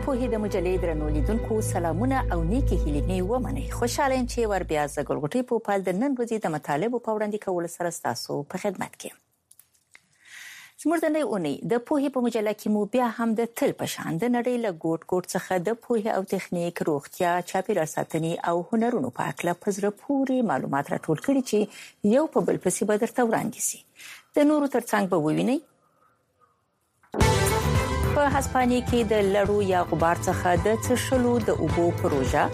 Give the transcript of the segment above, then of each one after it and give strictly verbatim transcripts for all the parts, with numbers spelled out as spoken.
پوهې د مجلې درنو لیدونکو سلامونه او نیکی هیلې مې ومنئ. خوشاله یم چې ور بیا ز ګلغټي په پال د نن ورځې د مطالبه په وړاندې کول سره تاسو په خدمت کې. زموږ د نړۍ اونۍ د پوهې په مجله کې مو بیا هم د تل په شان د نړۍ له ګوټ ګوټ څخه د پوهې او تخنیک، روغتیا، چاپیریال ساتنې او هنرونو په اړه په زړه پورې معلومات راټول کړي چې یو په بل پسې به درته وړاندې شي. د نورو ترڅنګ به ووینئ په هسپانیا کې د لړو یا غبار څخه د څښلو د اوبو پروژه،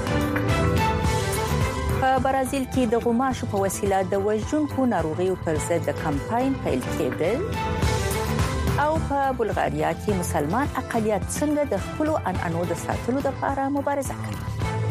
په برازیل کې د غوماشو په وسیله د وژونکو ناروغیو پر ضد د کمپاین پیل کېدل، او په بلغاریا کې مسلمان اقلیت څنګه د خپل عنعنو د ساتلو لپاره مبارزه کوي.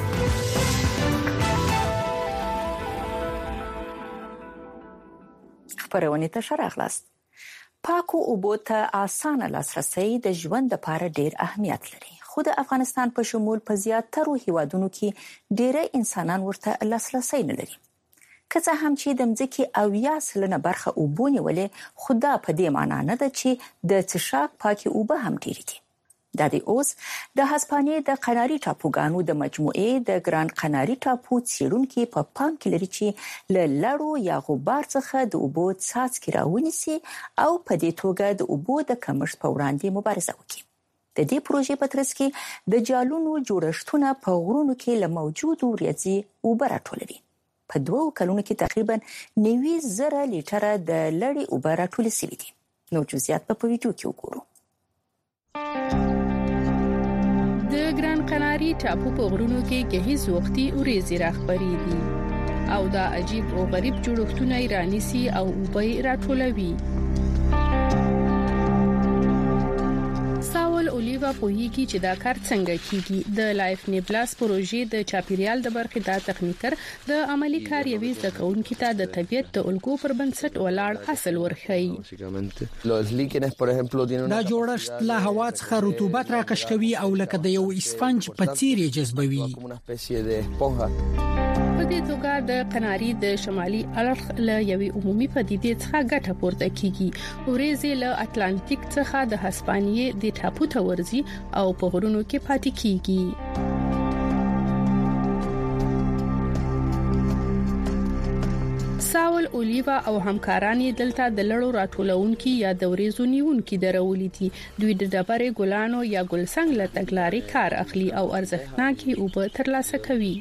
خبرونه ته شراغلاست. پاکو اوبو ته اسانه لاسرسي د ژوند لپاره ډېر اهمیت لري، خو د افغانستان په شمول په زیاترو هیوادونو کې ډېر انسانان ورته لاسرسي نه لري. که څه هم چې د مځکې او یا سلنه برخه اوبو نیولې، خو دا په دې معنی نه ده چې د څښاک پاکي اوبه هم ډېرې دي. دا د اوس د هسپانیا د قناری ټاپوګانو د مجموعې د ګران قناری ټاپو څېړونکو په پام کې لري چې له لړو یا غبار څخه د اوبو څاڅکي راونیسي او په دې توګه د اوبو د کمښت په وړاندې مبارزه وکړي. د دې پروژې په ترڅ کې د جالونو جوړښتونه په غرونو کې له موجودو ریاضي اوبه راټولوي. په دوه کلونو کې تقریبا نوي زره لیټره د لړې اوبه راټولې شوې دي. نو جزئیات په ویډیو کې وګورو. د ګران قناری ټاپو په غرونو کې گهیز وختي ورېزې راخبري دي او دا عجیب او غریب جوړښتونه ایرانیسي او اوبه راټولوي. ساول اولیوا پوهیږي چې دا کار څنګه کیږي. د لایف نیبلاس پروژې د چاپیریال د برخې د تخنیکر د عملی کاریوي زکونکو ته د طبيعت د الګو پر بنسټ ولاړ حاصل ورخی. دا جوړښت له هوا څخه رطوبت راکش کوي او لکه د یو اسفنج په څیر جذبوي. په دې توګه د قناری د شمالي اړخ له یوې عمومي پدیدې څخه ګټه پورته کیږي. ورېزې له اتلانتیک څخه د هسپانیې د ټاپو ته ورځي او په غرونو کې پاتې کیږي. ساول اولیوا او همکاران دلته د لړو راټولونکو یا د ورېزو نیونکو درولې دي. دوی د ډبرې ګلانو یا ګلڅنګ له تګلارې کار اخلي او ارزښتناکي اوبه ترلاسه کوي.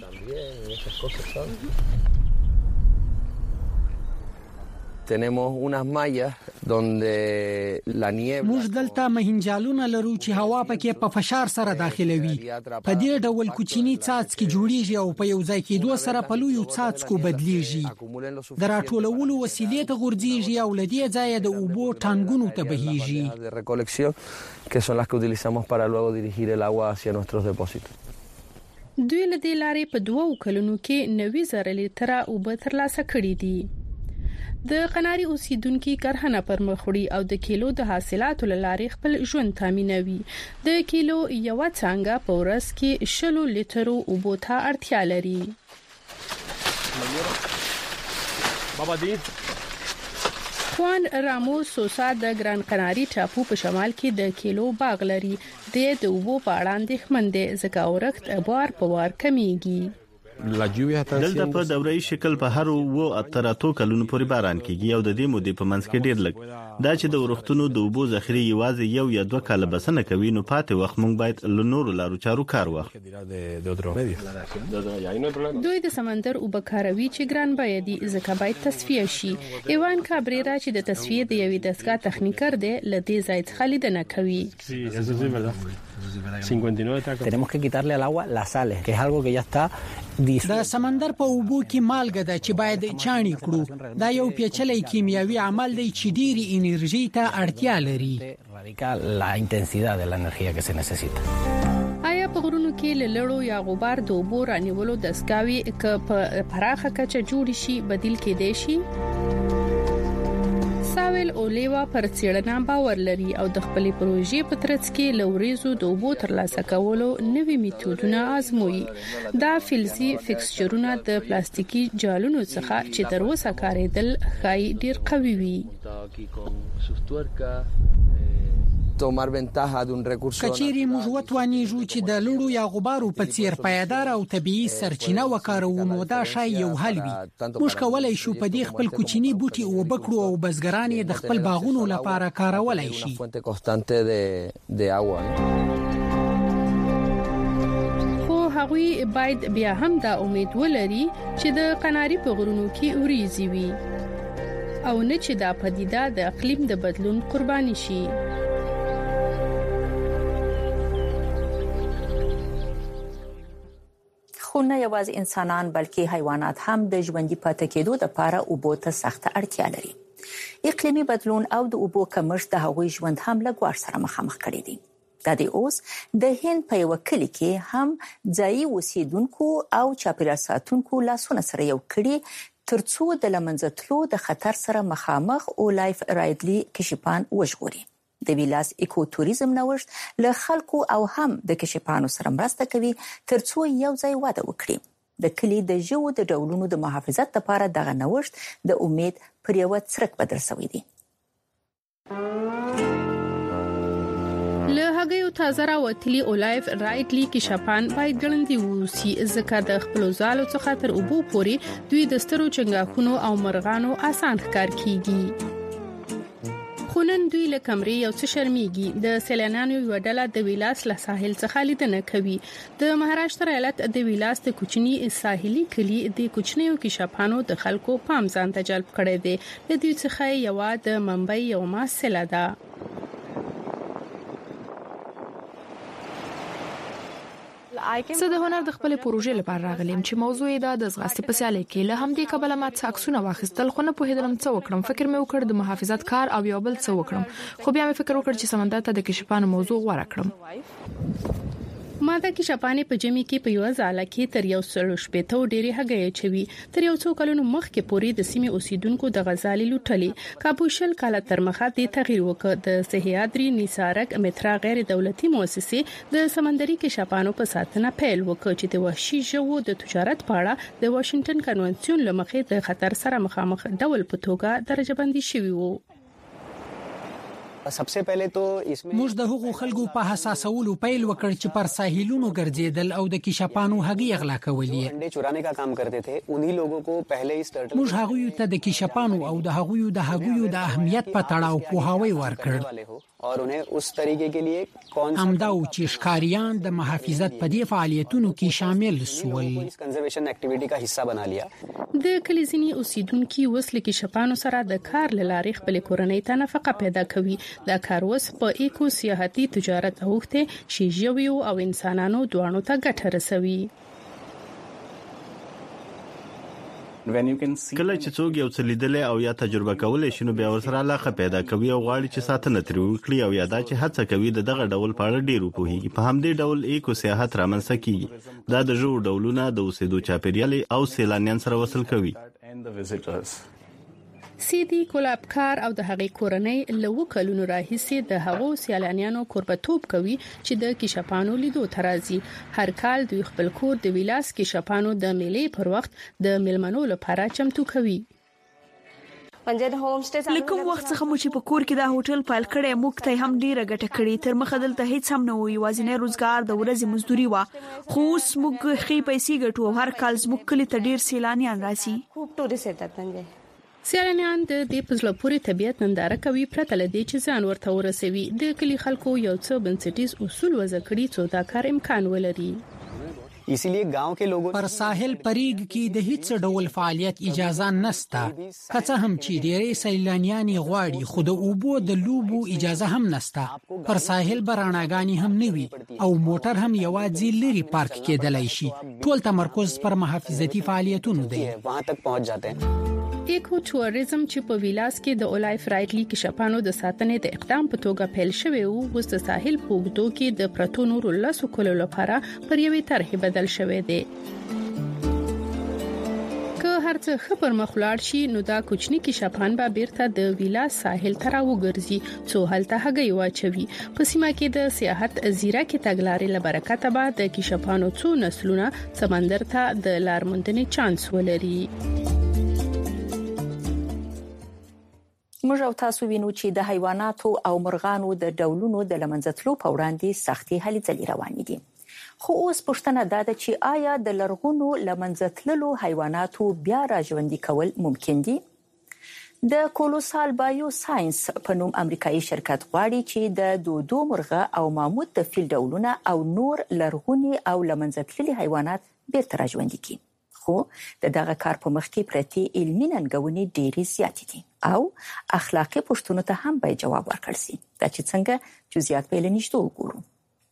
tenemos unas mallas donde la niebla موږ دلته مهنجالونه لرو چې هوا پکې په فشار سره داخلوي. په دې ډول کوچینی څاڅکي جوړیږي او په یو ځای کې دوه سره په لویو څاڅکو بدلیږي. د راټولولو وسیلې ته غورځيږي او لدې ځای د اوبو ټانګونو ته بهيږي. que son las que utilizamos para luego dirigir el agua hacia nuestros depósitos. دوی له دې لارې په دوه کلونو کې نوي زره لیټره اوبه ترلاسه کړې دي. د قناری اوسیدونکو کرهنه پر مخ وړي او د کیلو د حاصلاتو لارې خپل ژوند تامینوي. د کیلو یو څنګه په ورځ کې شلو لیټرو اوبو ته اړتیا لري. بابا دی خوان راموس سوسا د ګران قناری ټاپو په شمال کې د کیلو باغ لري. د اوبو په اړه اندېښمن دی ځکه اورښت بار په وار کمیږي. دلته په دوره‌ای شکل په هر وو اتراتو کلونو پورې باران کیږي او د دې مودې په منځ کې ډیر لږ. دا چې د ورښتونو د اوبو ذخیره یوازې یو یا دوه کاله بسنه کوي، نو پاتې وخت مونږ باید له نورو لارو چارو کار واخلو. دوی د سمندر اوبه کاروي چې ګران بیه دي ځکه باید تصفیه شي. ایوان کابریرا چې د تصفیه د یوې دستګاه تخنیکر دی لدې ځای څخه لیدنه کوي. Tenemos que quitarle al agua las sales, que es algo que ya está د سمندر په اوبو کې مالګه ده چې باید چاڼي کړو. دا یو پیچلې کیمیاوي عمل دی چې ډېری انرژي ته اړتیا لري. la intensidad de la energía que se necesita. آیا په غرونو کې لړو یا غبار د اوبو رانیولو دستګاوي ک په پراخه کچه جوړ شي بدیل کېدای شي؟ ساول اولیوا پر څېړنه باور لري او د خپلې پروژې په ترڅ کې لوريزو د اوبو ترلاسه کولو نوي میتودونه آزموي. دا فلزي فکسچرونه د پلاستیکي جالونو څخه چې تر اوسه کارېدل ښایي ډیر قوي وي. tomar ventaja de un recurso. کچېری موږ وتوانیږو چې د لړو یا غبارو په څیر پایدار او طبيعي سرچینه وکاروو نو دا شای یو حل وي. موږ کولای شو په دې خپل کوچني بوټي او بکړو او بزګران یې د خپل باغونو لپاره کارولای شي. خو هغوی باید بیا هم دا امید ولري چې د قناری په غرونو کې اوریځي وي او نه چې دا پدیده د اقلیم د بدلون قرباني شي. خو نه یوازې انسانان بلکې حیوانات هم د ژوندۍ پاتې کېدو لپاره اوبو ته سخت اړتیا لري. اقلیمي بدلون او د اوبو کمښت د هغوی ژوند هم له ګواښ سره مخامخ کړي دي. د دې اوس د هند په یو کلی کې هم ځایي اوسیدونکو او چاپیریال ساتونکو لاسونه سره یو کړي ترڅو د لمنځه تلو د خطر سره مخامخ اولایف رایډلی کشپان وژغوري. د ویلاس ایکو توریزم نوښت له خلکو او هم د کشپانو سره مرسته کوي ترڅو یو ځای واده وکړي. د کلی د ژوو د ډولونو د محافظت لپاره دغه نوښت د امید پر یو څرک بدل شوی دی. له هغه تازه راوتلي اولایف رایډلی کشپان باید ګړندي ووسی ځکه د خپل ځالو څخه تر اوبو پورې دوی د سترو چنګاښونو او مرغانو آسان ښکار کیږي. خونن دوی له کمرې یو څه شرمېږي. د سیلانیانو یو ډله د ویلاس له ساحل څخه لیدنه کوي. د مهاراشټرا ایالت د ویلاس د کوچني ساحلي کلی د کوچنیو کشپانو د خلکو پام ځان ته جلب کړی دی. د دوی څخه یو د ممبئی یو محصله ده. زه د هنر د خپل پروژې لپاره راغلم چې موضوع یې د ځغاستې په سیالۍ کې له همدې کبله ما څه عکسونه واخیستل خو نه پوهېدم څه وکړم. فکر مې وکړ د محافظت کار او یو بل څه وکړم خو بیا مې فکر وکړ چې سمندر ته د کشپانو موضوع غوره کړم. ما د کشپانې په جمی کې په یو ځاله کې تر یو سلو شپېته ډېری هګۍ چوي. تر یو څو کلونو مخکې پورې د سیمې اوسیدونکو د غزالي لوټلې کابوشل کاله تر مخه د تغییر وکړ. د سهیادري نثارک مترا غیر دولتي مؤسسه د سمندري کشپانو په ساتنه پیل وکړ چې د وحشي ژوو د تجارت په اړه د واشنگټن کنونسیون لمخې د خطر سره مخامخ ډول په توګه درجه بندي شوی وو. موږ د هغو خلکو په حساسولو پیل وکړ چې پر ساحلونو ګرځیدل او د کشپانو هګۍ اغلا کولې. موږ هغوی ته د کشپانو او د هغوی د هګیو د اهمیت په تړاو پوهاوی ورکړ. همدا و چې ښکاریان د محافظت په دې فعالیتونو کې شامل شول. د کلیزینی اوسیدونکو وسله کې شپانو سره د کار لارې خپل کورنۍ ته نفقه پیدا کوي. دا کار وس په ایکو سیاحتي تجارت اوخته شي ژویو او انسانانو دوانو ته ګټه رسوي. کله چې څوک یو څه لیدلې او یا تجربه کولای شي نو بیا ورسره علاقه پیدا کوي او غواړي چې ساتنه ترې وکړي او یا دا چې هڅه کوي د دغه ډول په اړه ډیر وپوهیږي. په همدې ډول ایکو سیاحت رامنځته کیږي. دا د ژوو ډولونه د اوسېدو چاپیریال او سیلانیان سره وصل کوي. سیدی کولابکار او د هغې کورنۍ له کلونو راهیسې د هغو سیلانیانو کوربتوب کوي چې د کشپانو لیدو ترازی. هر کال دوی خپل کور د ویلاس کشپانو د میلې پر وخت د میلمنو لپاره چمتو کوي. لکه وخت څخه مو چې په کور کې دا هوټل پال کړی موږ ته هم ډیره ګټه کړې. تر مخه دلته هیڅ هم نه وي. یوازینی روزګار د ورځې مزدوري و. خو اوس موږ خې پیسې ګټو. هر کال زموږ کلی ته ډیر سیلانیان راځي. سیلانیان د دې پزله پوری طبيعت ننداره کوي پرته لدې چې ځان ورته ورسوي. د کلی خلکو یو څه بنسټیز اصول وضع کړي چې دا کار امکان ولري. پر ساحل پریګ کې د هیڅ ډول فعالیت اجازه نشته. که هم چې ډېری سیلانیان غواړي خو د اوبو د لوبو اجازه هم نشته. پر ساحل براناګانی هم نوي او موټر هم یوازې لري پارک کېدلای شي. ټول تمرکز پر محافظتي فعالیتونو دی. ایکو توریزم چې په ویلاس کې د اولایف رایډلی کشپانو د ساتنې د اقدام په توګه پیل شوی وو اوس د ساحل په اوږدو کې د پرتو نورو لاسو کولو لپاره پر یوې طرحې بدل شوی دی. که هر څه خبر مخلاړ شي نو دا کوچنی کشپان به بیرته د ویلاس ساحل ته راوګرځي څو هلته هګۍ واچوي. په سیمه کې د سیاحت زیرکې تګلارې له برکته به د کشپانو څو نسلونه سمندر ته د لارموندنې چانس ولري. موږ او تاسو وینو چې د حیواناتو او مرغانو د ډولونو د لمنځتلو په وړاندې سختي هلې ځلې روانې دي. خو اوس پوښتنه ده چې آیا د لرغونو لمنځتللو حیواناتو بیا راژوندي کول ممکن دي؟ د کولوسال بایو ساينس په نوم امریکایي شرکت غواړي چې د دودو مرغه او ماموت د فیل ډولونه او نور لرغوني او لمنځتللي حیوانات بیرته راژوندي کړي. خو د دغه کار په مخ کې پرتې علمي ننګونې ډېرې زیاتې دي او اخلاقي پوښتنو ته هم باید جواب ورکړل شي. دا چې څنګه جزئیات په لنیشتو وګورو.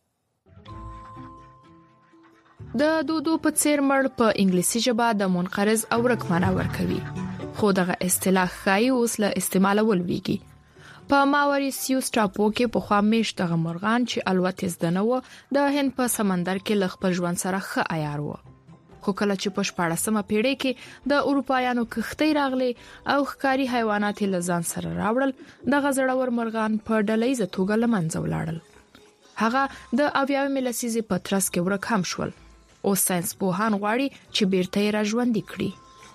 د دودو په څیر مړ په انګلیسي ژبه د منقرض او ورک معنا ورکوي، خو دغه اصطلاح خای اوس له استعمال ولويږي. په ماوریسیوس ټاپو کې په خوا میشت دغه مرغان چې الوت زده نه و د هند په سمندر کې ل خپل ژوند سره ښه عیار و. خو کله چې په شپاړسمه پیړۍ کې د اروپایانو کښتۍ راغلي او ښکاري حیوانات له ځان سره راوړل، دغه زړور مرغان په ډلهیزه توګه له منځه ولاړل. هغه د اویاومې لسیزې په ترڅ کې ورک هم شول. او ساينس پوهان غواړي چې بیرته یې راژوندي کړي.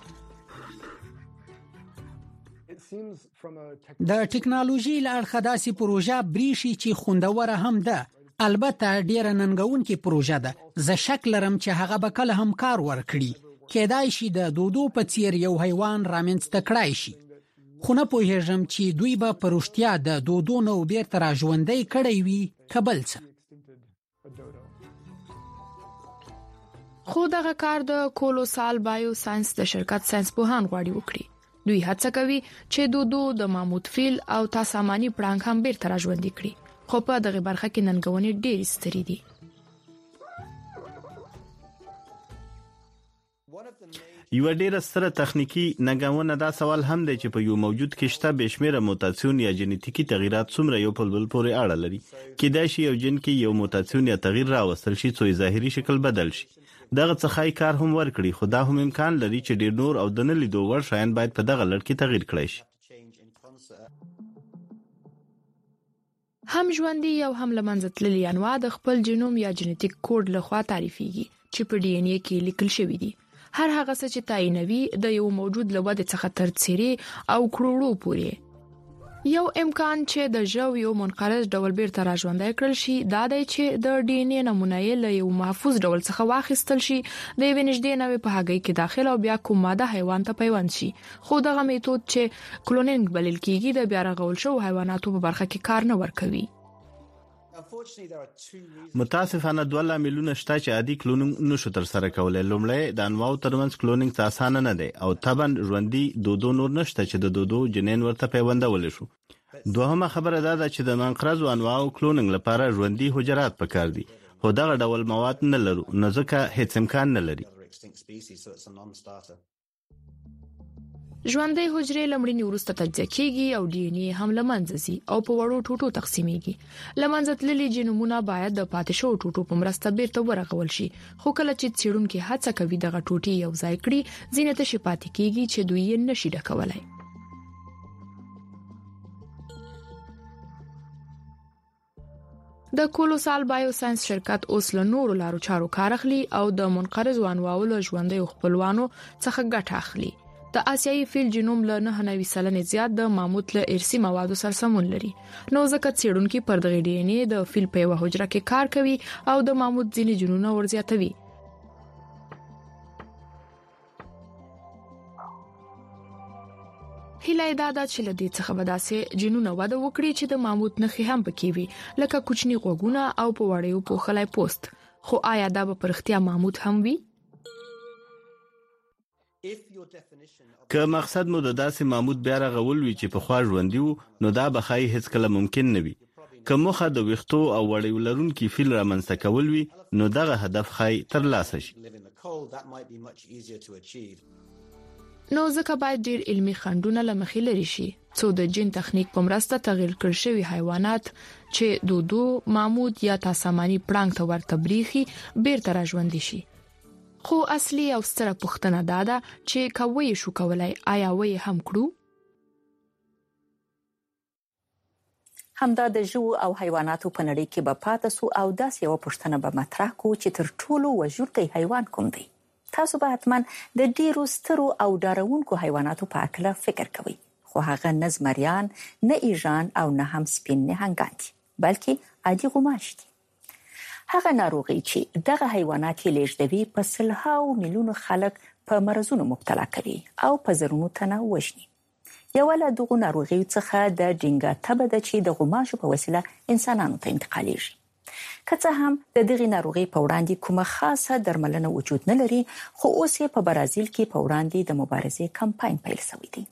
د ټکنالوژي له اړخه داسې پروژه بریشي چې خوندوره هم ده، البته ډیره ننګونکې پروژه ده. زه شک لرم چې هغه به کله هم کار ورکړي. کېدای شي د دودو په څیر یو حیوان رامنځته کړای شي، خو نه پوهیږم چې دوی به په رښتیا د دودو نو بیرته راژوندي کړي وي کبل څه. خو دغه کار د کولوسال بایو ساينس د شرکت ساينس پوهان غواړي وکړي. دوی هڅه کوي چې دودو د ماموت فیل او تاسماني پړانګ هم بیرته راژوندي کړي، خو په دغه برخه کې ننګونې ډېرې سترې دي. یو ډیره ستره تخنیکی ننګونه دا سوال هم دی چې په یو موجود کې شته بشمیره موتاسیون یا جنیتیکی تغیرات څومره یو په بل پورې اړه لري. کېدای شي یو جن کې یو موتاسیون یا تغییر راوستل شي چې ظاهري شکل بدل شي. دغه څخه کار هم ورکړي، خو دا هم امکان لري چې ډیر نور او د نه لیدو وړ شیان باید په دغه لړ کې تغییر کړي شي. هم ژوندۍ او هم لمنځتللي انواع د خپل جینوم یا جنیټیک کوډ لخوا تعریفېږي چې په ډي ان اے کې لیکل شوی دي. هر هغه څه چې تعینوي د یو موجود له وده څخه تر څیرې او کروړو پورې. یو امکان چې د ژوو یو منقرض ډول بیرته راژوندی کړل شي دا دی چې د ډي ان اے نمونه یې له یو محفوظ ډول څخه واخیستل شي، د یوې نږدې نوې په هګۍ کې داخل او بیا کوم ماده حیوان ته پیوند شي. خو دغه میتود چې کلونینګ بلل کیږي د بیا رغول شوو حیواناتو په برخه کې کار نه ورکوي. متاسفانه دوه لاملونه شته چې عادي کلونینګ نشو تر سره کولای. لومړی د انواو ترمنځ کلونینګ ته اسانه نه دی او طبعا ژوندۍ دودو نور نشته چې د دودو جنین ورته پیوندول شو. دوهمه خبره دا ده چې د منقرض انواو کلونینګ لپاره ژوندۍ حجرات پکار دي، خو دغه ډول مواد نه لرو، نو ځکه هیڅ امکان نه لري. ژوندۍ حجرې لمړني وروسته تجزیه کیږي او ډي ان اے هم لمنځه ځي او په وړو ټوټو تقسیمېږي. لمنځتللي جینومونه باید د پاتې شوو ټوټو په مرسته بیرته ورغول شي، خو کله چې څېړونکي هڅه کوي دغه ټوټې یو ځای کړي، ځینې تشې پاتې کیږي چې دوی یې نشي ډکولای. د کولوسال بایو ساينس شرکت اوس له نورو لارو چارو کار اخلي او د منقرض انواو له ژوندۍ خپلوانو څخه ګټه اخلي. د آسیایي فیل جینوم له نه نوي سلنې زیات د ماموت له ارثي موادو سره سمون لري، نو ځکه څېړونکي پر دغه ډي ان اے د فیل په یوه حجره کې کار کوي او د ماموت ځینې جینونه ورزیاتوي. هیله دا ده چې له دې څخه به داسې جینونه وده وکړي چې د ماموت نښې هم پکې وي، لکه کوچني غوږونه او په وړیو پوښلی پوست. خو آیا دا به په رښتیا ماموت هم وي؟ که مقصد مو د داسې ماموت بیا رغول وي چې په خوا ژوندي وو، نو دا به ښایي هیڅ کله ممکن نه وي. که موخه د ویښتو او وړیو لرونکي فیل رامنځته کول وي، نو دغه هدف ښایي ترلاسه شي. نو ځکه باید ډیر علمي خنډونه له مخې لري شي څو د جین تخنیک په مرسته تغیر کړ شوی حیوانات چې دودو ماموت یا تاسماني پړانګ ته ورته بریخي بیرته راژوندي شي. خو اصلي او ستره پوښتنه دا ده چې کوي شو کولای آیا وې هم کړو؟ همدا د ژوو او حیواناتو په نړۍ کې به پاتې سو او داسې یو پوښتنه به مطرح کو چې تر ټولو وژونکی حیوان کوم دی؟ تاسو به حتما د ډیرو سترو او ډارونکو حیواناتو په اړه فکر کوئ. خو هغه نه زمریان نه ایران او نه هم سپین نهنګان دي بلکې عادي غوماش دي. هغه ناروغي چې دغه حیوانات لېږدوي په سلهاو میلیونو خلک په مرزونو مبتلا کوي او په زرونو تنه وژني. یو له دغه ناروغیو څخه د ډینګا تبه ده چې د غوماشو په وسیله انسانانو ته انتقالېږي. که څه هم د دغه ناروغي په وړاندې کومه خاصه درملنه وجود نه لري، خو اوس یې په برازیل کې په وړاندې د مبارزې کمپاین پیل شوی دی.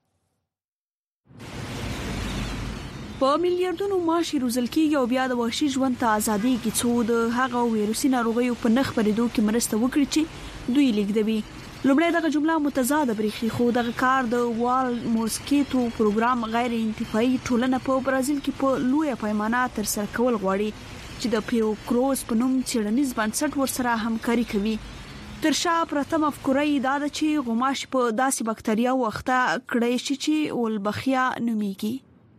په میلیارډونو ماشي روزل کېږي او بیا د وحشي ژوند ته ازادي کې څو د هغه ویروسي ناروغیو په نخ پرېدو کې مرسته وکړي چې دوی لیږدوي. لومړی دغه جمله متضاده بریخي، خو دغه کار د وال موسکیټو پروګرام غیر انتفاعي ټولنه په برازیل کې په لویه پیمانه تر سره کول غواړي چې د پیوکروس په نوم څېړنیز بنسټ ورسره همکاري کوي. تر شا پرته مفکوره دا ده چې غوماشي په داسې بکتریا وخته کړی شي چې ولبخیا نومیږي.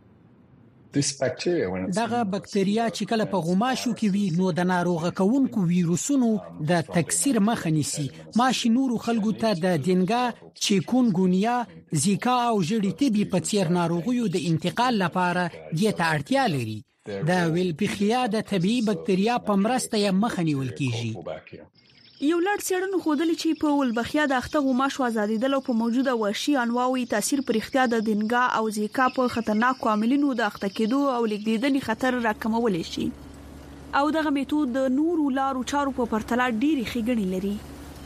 دغه بکتریا چې کله په غوماشو کې وي نو د ناروغه کونکو ویروسونو د تکثیر مخه نیسي. ماشي نورو خلکو ته د دینګا، چیکونګونیا، زیکا او ژړی تبي په څیر ناروغیو د انتقال لپاره دې ته اړتیا لري. د ویلبخیا د طبيعي بکتریا په مرسته یې مخه نیول کیږي. یو لړ څېړنو ښودلي چې په ولبخیا د اخته غوماشو ازادېدل او په موجوده وحشي انواوي تاثیر پر اختیا د دینګا او زیکا په خطرناکو عاملینو د اخته کېدو او لیږدېدنې خطر راکمولی شي. او دغه میتود د نورو لارو چارو په پرتله ډېری ښېګڼې لري.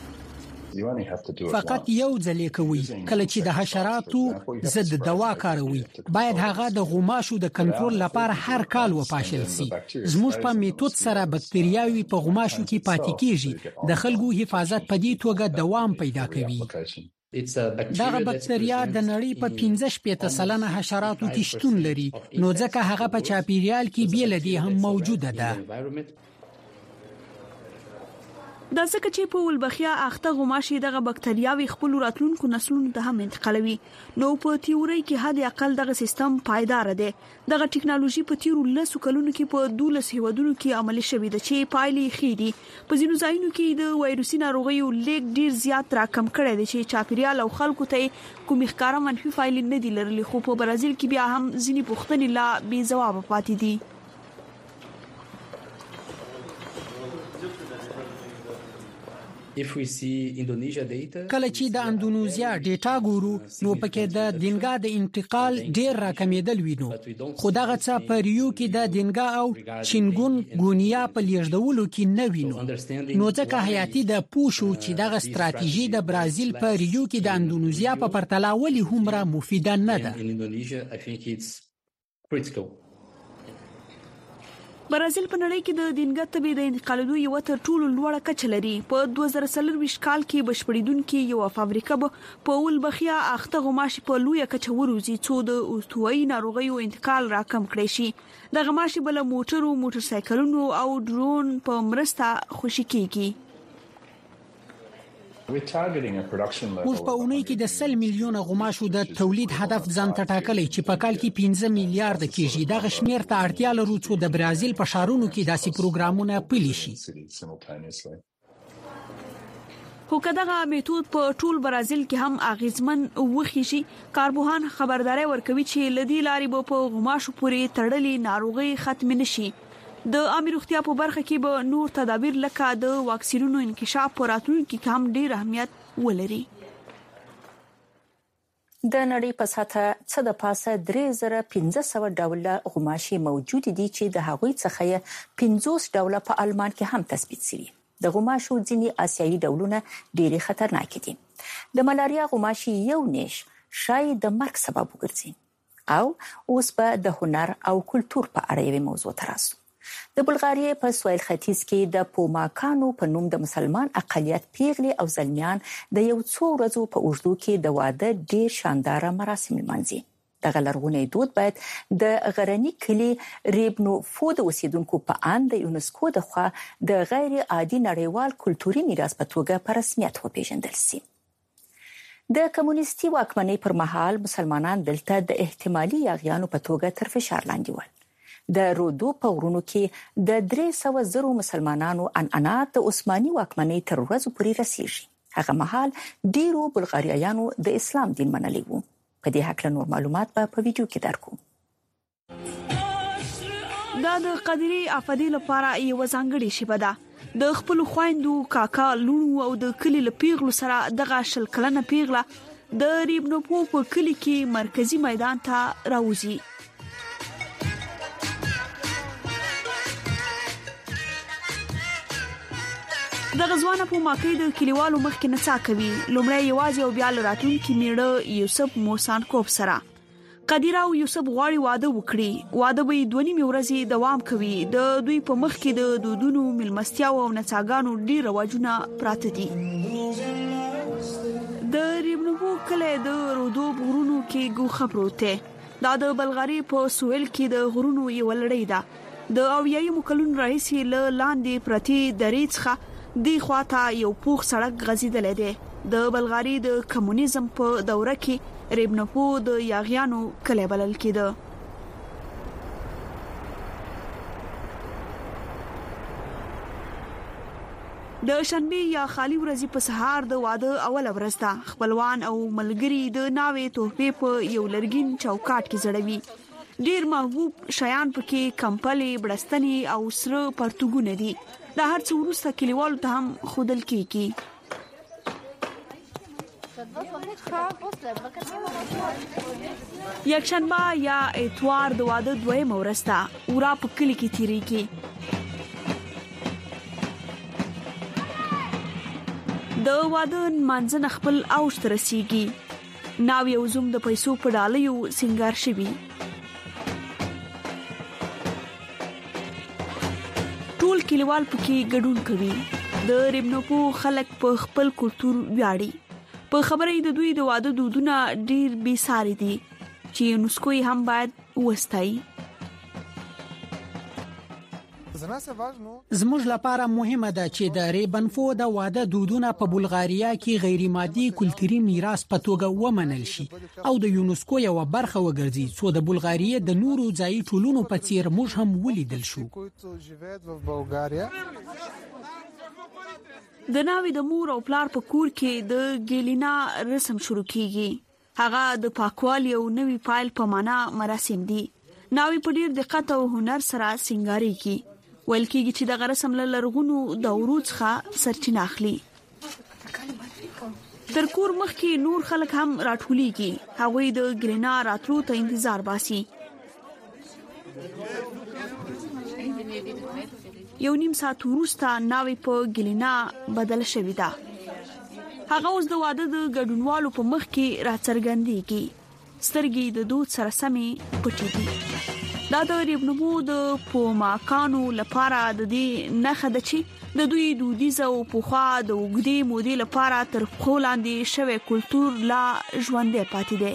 فقط یو ځل کوي کله چې د حشراتو ضد دوا کاروي، باید هغه د غوماشو د کنټرول لپاره هر کال وپاشل شي. زموږ په میتود سره بکتریاوي په غوماشو کې پاتې کیږي، د خلکو حفاظت په دې توګه دوام پیدا کوي. دغه بکتریا د نړۍ په پنځه شپېته سلنه حشراتو کې شتون لري، نو ځکه هغه په چاپیریال کې بیل دي هم موجوده ده. دا ځکه چې په ولبخیا اخته غوماشي دغه بکتریاوي خپل راتلونکو نسلونو ته هم انتقالوي، نو په تیوري کې حد اقل دغه سیستم پایدار دی. دغه ټکنالوژي په تیرو لسو کلونو کې په دولس هیوادونو کې عملي شوې ده چې پایلې ښې دي. په ځینو ځایونو کې د وایروسي ناروغیو لیک ډیر زیات راکم کړی دی چې چاپیریال او خلکو ته کوم ښکارا منفي پایلې نه دي لرلي، خو په برازیل کې بیا هم ځینې پوښتنې لا بې ځواب پاتې دي. کله چې د اندونیزیا ډیټا ګورو نو پکې د دینګا د انتقال ډیر راکمېدل وینو، خو دغه څه په ریو کې د دینګا او چینګون ګونیا په لیږدولو کې نه وینو. نو ځکه حیاتي د پوښو چې دغه ستراتیژي د برازیل په ریو کې د اندونیزیا په پرتله ولې هومره مفیده نه ده. برازیل په نړۍ کې د دینګا تبې د انتقالولو یو تر ټولو لوړه کچه لري. په دوه زره څلور کال کې بشپړیدونکو یو فابریکه په ولبخیا اخته غوماشي په لویه کچه وروزي څو د اوستوي ناروغیو انتقال راکم کړي شي. د غوماشي بل موټرو، موټر سایکلونو او ډرون په مرسته خوشي کیږي. موږ په اونۍ کې د سل میلیونه غوماشو د تولید هدف ځان ته ټاکلی چې په کال کې پنځه میلیارډ کېږي. دغه شمیر ته اړتیا لرو چې د برازیل په ښارونو کې داسې پروګرامونه پلي شي. خو کداغه میتود په ټول برازیل کې هم اغیزمن وخیږي، کارپوهان خبرداري ورکوي چې لدی لاري په غوماشو پورې تړلې ناروغي ختم نشي. د عامه روغتیا په برخه کې به نور تدابیر لکه د واکسینونو انکشاف په راتلونکي کې هم ډیر اهمیت ولري. د نړۍ په سطحه څه د پاسه درې زره پنځه سوه ډوله غوماشي موجود دي چې د هغوی څخه یې پنځوس ډوله په آلمان کې هم تثبیت شوي. د غوماشو ځینې آسیایي ډولونه ډېر خطرناک دي. د ملاریا غوماشي یو نش شاید د مرګ سبب وګرځي. او اوس به د هنر او کلتور په اړه یوه موضوع تراسو. د بلغاریې په سویل ختیځ کې د پوماکانو په نوم د مسلمان اقلیت پیغلې او زلمیان د یو څو ورځو په اوږدو کې د واده ډیر شاندار مراسم لمانځي. دغه لرغونی دود باید د غرنی کلی ریبنوفو د اوسیدونکو په اند د یونسکو د خوا د غیر عادي نړیوال کلتوري میراث په توګه په رسمیت وپیژندل شي. د کمونیستي واکمنۍ پر مهال مسلمانان دلته د احتمالي یاغیانو په توګه تر فشار لاندې ول. د رودو په غرونو کې د درې سوه زرو مسلمانانو عنعنات د عثماني واکمنۍ تر ورځو پورې رسیږي. هغه مهال ډیرو بلغاریایانو د اسلام دین منلی وو. په دې حق له نور معلومات به په ویډیو کې درکو. دا د قدرې افدی لپاره یو ځانګړی شیبه ده. د خپل خويندو کاکا لونو او د کلی له پیغلو سره دغه شل کلنه پیغله د ریبنوپو په کلی کې مرکزی میدان ته راوځي. د غزوانه په ماکې د کلیوالو مخ کې نڅا کوي. لومړی یوازې او بیا لراتونکو میړه یوسف موسان کوب سره قدیر او یوسف غواړي واده وکړي. واده به دوه نیمه ورځې دوام کوي. د دوی په مخ کې د دودونو ملمستیا او نڅاګانو ډیر رواجونه پراته دي. د ریبنوپو کله د رودوب غرونو کې ګوخه پروته. دا د بلغاري په سویل کې د غرونو یو لړۍ ده. د اویایي مکلون رئیس له لاندې پرتی دریڅخه دی خواته یو پوخ سړک غزیدل دی. د بلغاري د کمونیزم په دوره کې ریبنوپو د یاغیانو کلی بلل کېده. د شنبه یا خالی ورځې په سهار د واده اول ورځ ده. خپلوان او ملګری د ناوې تحفې په یو لرګین چوکاټ کې زړوي. ډیر محبوب شیان پکې کمپلې، بړستنې او سره پرتګونه دي. دا هر څه وروسته کلیوالو ته هم خودل کېږي. یکشنبه یا اتوار د واده دویمه ورځ ده. ورا په کلی کې تیریږي. د واده منځنه خپل اوج ته رسیږي. ناوې او زوم د پیسو په ډالیو سنگار شوي. ټول کلیوال پکې ګډون کوي. د ریبنوپو خلک په خپل کلتور ویاړي. په خبرې د دوی د واده دودونه ډیر بي ساري دي چې یونسکو هم باید وستایي. زموږ لپاره مهمه ده چې د ریبنفو د واده دودونه په بلغاریا کې غیر مادي کلتوري میراث په توګه ومنل شي او د یونسکو یو برخه وګرځي څو د بلغاریا د نورو ځایي ټولونو په څیر موږ هم ولیدل شو. د ناوې د مور او پلار په کور کې د ګیلینا رسم شروع کیږي. هغه د پاکوالي او نوې پایل په معنا مراسم دي. ناوې په ډیر دقت او هنر سره سنگاريږي. ویل کېږي چې د رسم له لرغونو دورو څخه سرچینه اخلي. تر کور مخکې نور خلک هم راټولېږي. هغوی د ګیلینا راتلو ته انتظار باسي. یو نیم ساعت وروسته ناوې په ګیلینا بدل شوې ده. هغه اوس د واده د ګډونوالو په مخ کې راڅرګندېږي. سترګې د دود سره سمې پټې دي. دا د ریبنوپو د پوماکانو لپاره د دې نښه ده چې د دوی دودیزه او پوخا د وګړي مودې لپاره تر پخو لاندې شوی کلتور لا ژوندی پاتې دی.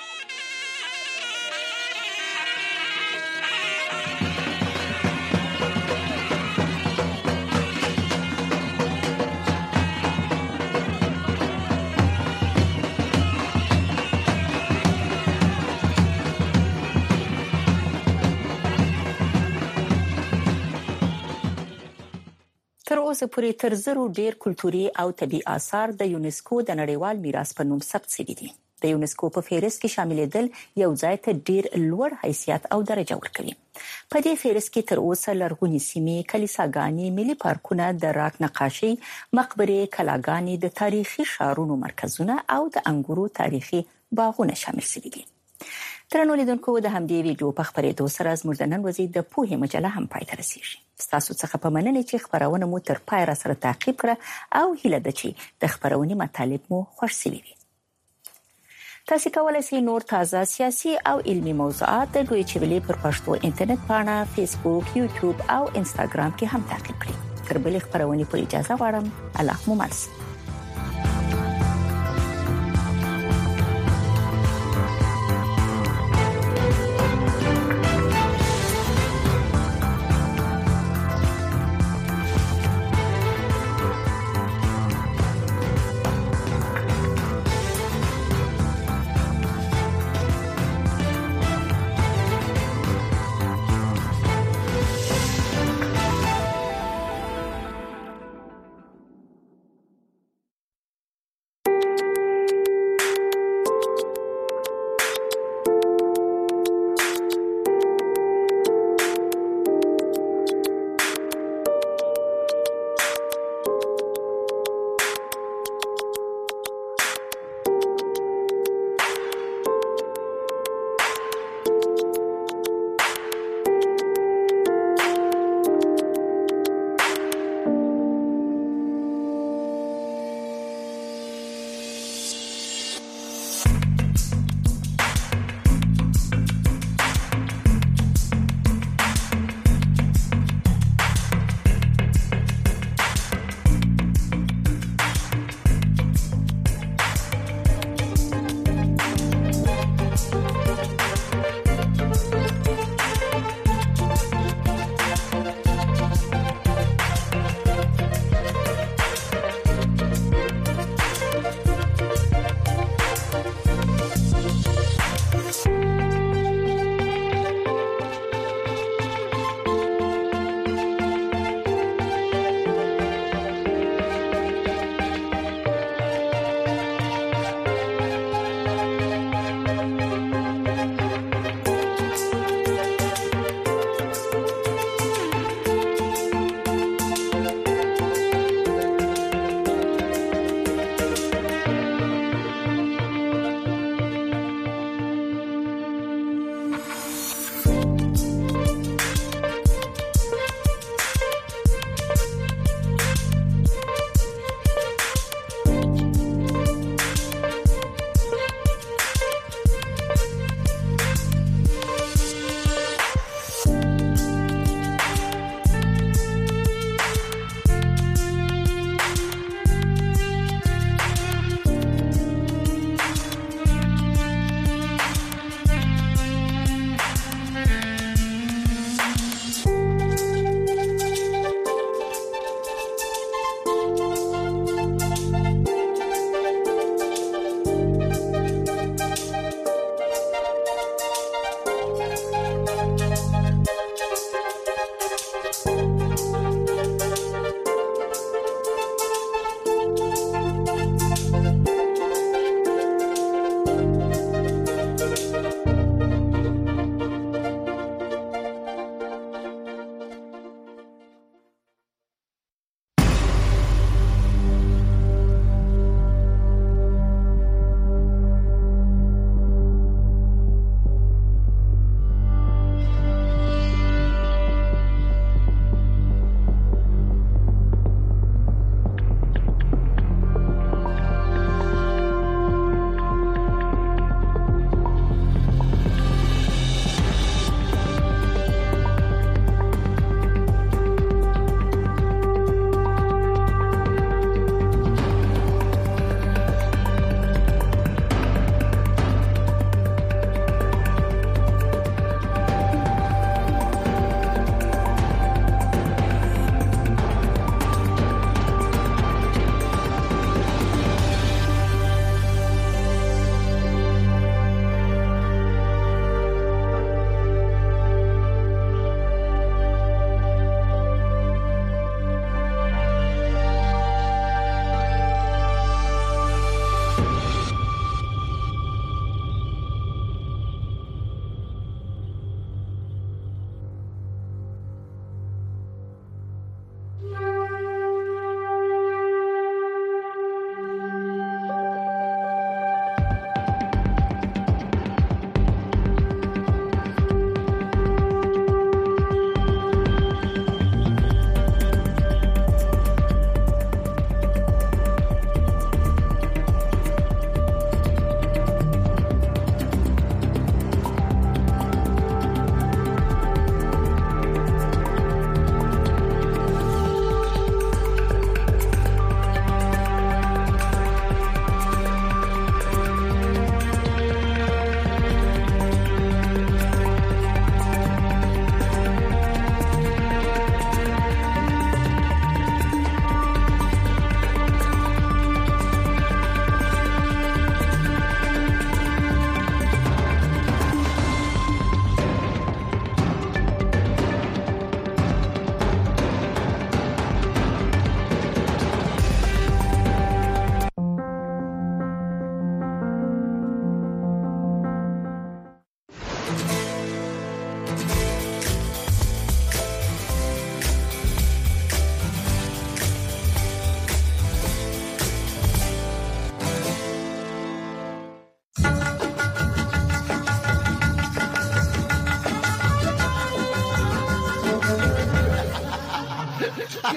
تر اوسه پورې تر زرو ډیر کلتوري او طبي آثار د یونسکو د نړیوال میراث په نوم ثبت شوي دي. د یونسکو په فهرست کې شاملېدل یو ځای ته ډیر لوړ حیثیت او درجه ورکوي. په دې فهرست کې تر اوسه لرغونی سیمې، کلیساګانې، ملي پارکونه، د راک نقاشي، مقبرې، کلاګانې، د تاریخي ښارونو مرکزونه او د انګورو تاریخي باغونه شامل شوي دي. ترنو لیدونکو د همدې ویډیو په خبرېدو سره زموږ د نن ورځې د پوهې مجله هم پای ته رسیږي. ستاسو څخه په مننه چې خبرونه مو تر پای را سره تعقیب کړه او هیله ده چې د خبرونې مطالب مو خوښ شوي وي. تاسو کولی شئ نور تازه سیاسي او علمي موضوعات د دویچې ویلې پر پښتو انټرنیټ پاڼه، فیسبوک، یوټیوب او انسټاګرام کې هم تعقیب کړئ. تر بلې خبرونې پورې اجازه غواړم. الله مو مل شي.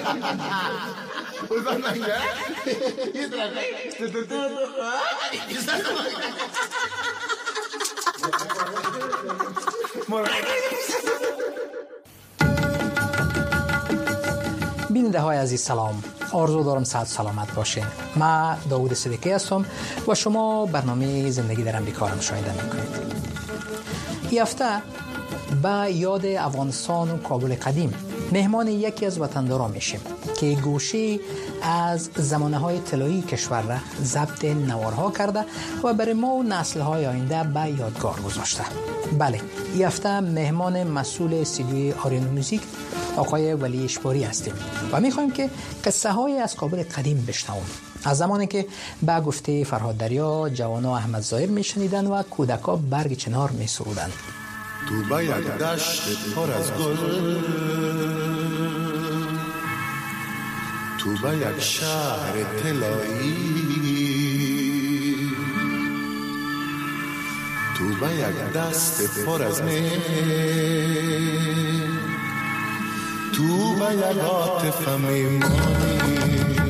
بیننده های عزیز سلام، آرزو دارم صحت سلامت باشین. من داوود صدیقی هستم و شما برنامه زندگی در امریکا را مشاهده میکنید. این هفته به یاد افغانستان و کابل قدیم مهمان یکی از وطنداران میشیم که گوشه از زمانه های طلایی کشور را ضبط نوارها کرده و برای ما و نسل های آینده به یادگار گذاشته. بله، این هفته مهمان مسئول استودیوی آریون موزیک آقای ولی اشباری هستیم و میخوایم که قصه های از کابل قدیم بشنویم، از زمانی که به گفته فرهاد دریا جوانا احمد ظاهر میشنیدن و کودکا برگ چنار میسرودن. تو به یک دشت پر از گل، تو به یک شهر طلایی، تو به یک دست پر از مه، تو به یک عاطفه میمانی.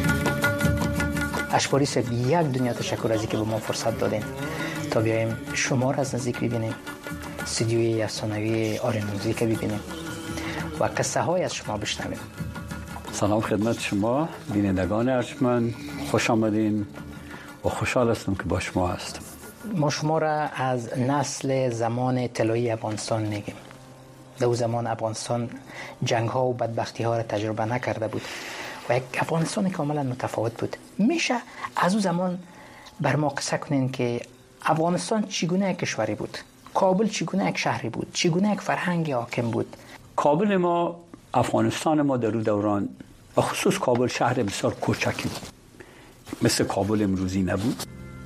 اشباری صاحب، یک دنیا تشکر از اینکه به ما فرصت دادین تا بیایم شما را از نزدیک ببینیم، استودیوی افسانوی آریون موزیک ببینیم و قصه های از شما بشنویم. سلام خدمت شما بینندگان ارجمند، خوش آمدین و خوشحال هستم که با شما هستم. ما شما را از نسل زمان طلایی افغانستان میگیم. در اون زمان افغانستان جنگ ها و بدبختی ها را تجربه نکرده بود و یک افغانستان کاملا متفاوت بود. میشه از اون زمان بر ما قصه کنین که افغانستان چگونه یک کشوری بود، کابل چگونه یک شهری بود، چگونه یک فرهنگ حاکم بود؟ کابل ما، افغانستان ما در اون دوران و خصوص کابل شهر بسیار کوچکی بود، مثل کابل امروزی نبود.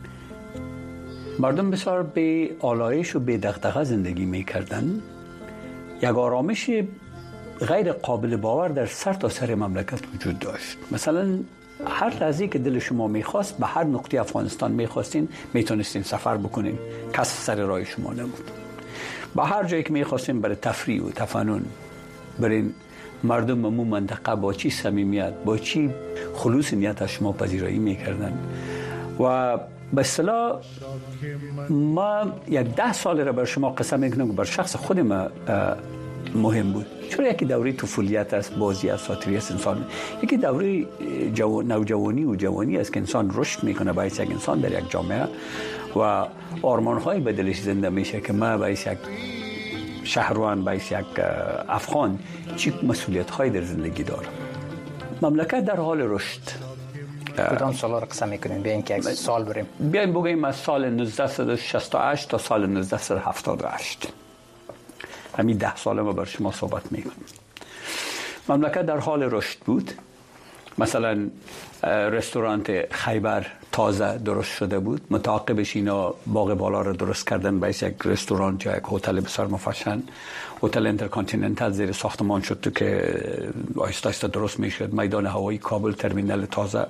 مردم بسیار به آلایش و به دغدغه زندگی میکردن. یک آرامش غیر قابل باور در سر تا سر مملکت وجود داشت. مثلا هر لحظه که دل شما میخواست به هر نقطه افغانستان میخواستین میتونستین سفر بکنین، کس سر راه شما نبود. به هر جایی که میخواستین برای تفریح و تفنن برین، مردم ممو منطقه با چی صمیمیت، با چی خلوص نیت از شما پذیرایی میکردن. و به اصطلاح ما یک ده سال را بر شما قسم میکنم که بر شخص خود ما مهم بود، چون یکی دوره طفولیت است، بازی است، ساتری است انسان، یکی دوره جو... نوجوانی و جوانی است که انسان رشد میکنه، باعث یک انسان در یک جامعه و آرمان‌های به دلش زنده میشه که ما باعث یک شهروان، باعث یک افغان چی مسئولیت‌های در زندگی داره. مملکت در حال رشد. کدام سالا را قسم میکنین؟ بیاین که یک سال بریم. بیاین بگوییم از سال نوزده و شصت و هشت تا سال نوزده و هفتاد و هشت. همین ده ساله ما بر شما صحبت میکنم. مملکت در حال رشد بود. مثلا رستوران خیبر تازه درست شده بود، متعاقبش اینا باغ بالا رو درست کردن، باعث یک رستوران یا یک هتل بسیار مفشن، هتل اینترکانتیننتال زیر ساختمان شد تو که آهسته آهسته درست میشد. میدان هوایی کابل ترمینال تازه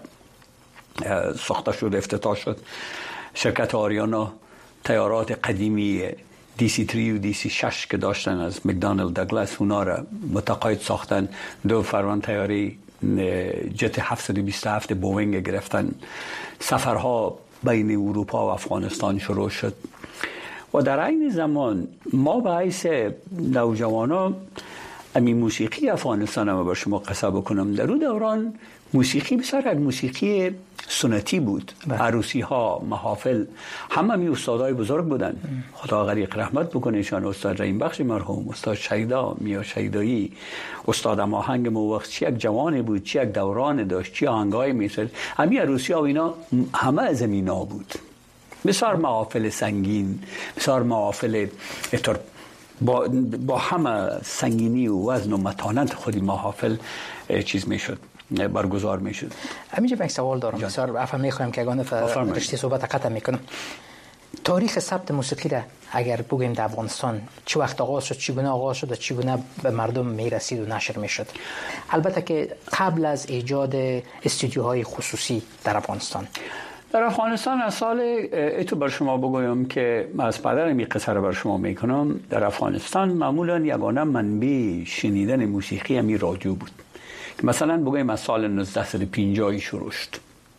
ساخته شد، افتتاح شد. شرکت آریانا طیارات قدیمی دی سی سه و دی سی شش که داشتن از مکدونالد داگلاس، اونا را متقاعد ساختن. دو فرمان طیاره جت هفتصد و بیست و هفت بوینگ گرفتن. سفرها بین اروپا و افغانستان شروع شد و در این زمان ما به حیث نوجوانا امی موسیقی افغانستان هم بر شما قصه بکنم. در اون دوران موسیقی بسیار یک موسیقی سنتی بود. عروسی ها، محافل، همه می استادای بزرگ بودن. خدا غریق رحمت بکنهشان. استاد رحیم بخش مرحوم، استاد شیدا میا شیدایی، استاد ماهنگ مو وقت چی یک جوانی بود، چی یک دوران داشت، چی آهنگای میسد. همین عروسی ها و اینا همه از اینا بود. بسیار محافل سنگین، بسیار محافل اتر با با همه سنگینی و وزن و متانت خودی محافل چیز میشد، برگزار میشد. همینجا یک سوال دارم، بسیار عفو میخوایم که اگه رشته صحبت قطع میکنم. تاریخ ثبت موسیقی را اگر بگوییم در افغانستان چه وقت آغاز شد، چگونه آغاز شد و چگونه به مردم میرسید و نشر میشد؟ البته که قبل از ایجاد استودیوهای خصوصی در افغانستان. در افغانستان از سال ایتو بر شما بگویم که من از پدرم این قصه رو بر شما میکنم. در افغانستان معمولا یگانه منبع شنیدن موسیقی همی رادیو بود. مثلا بگویم از سال نوزده پنجاه شروع شد،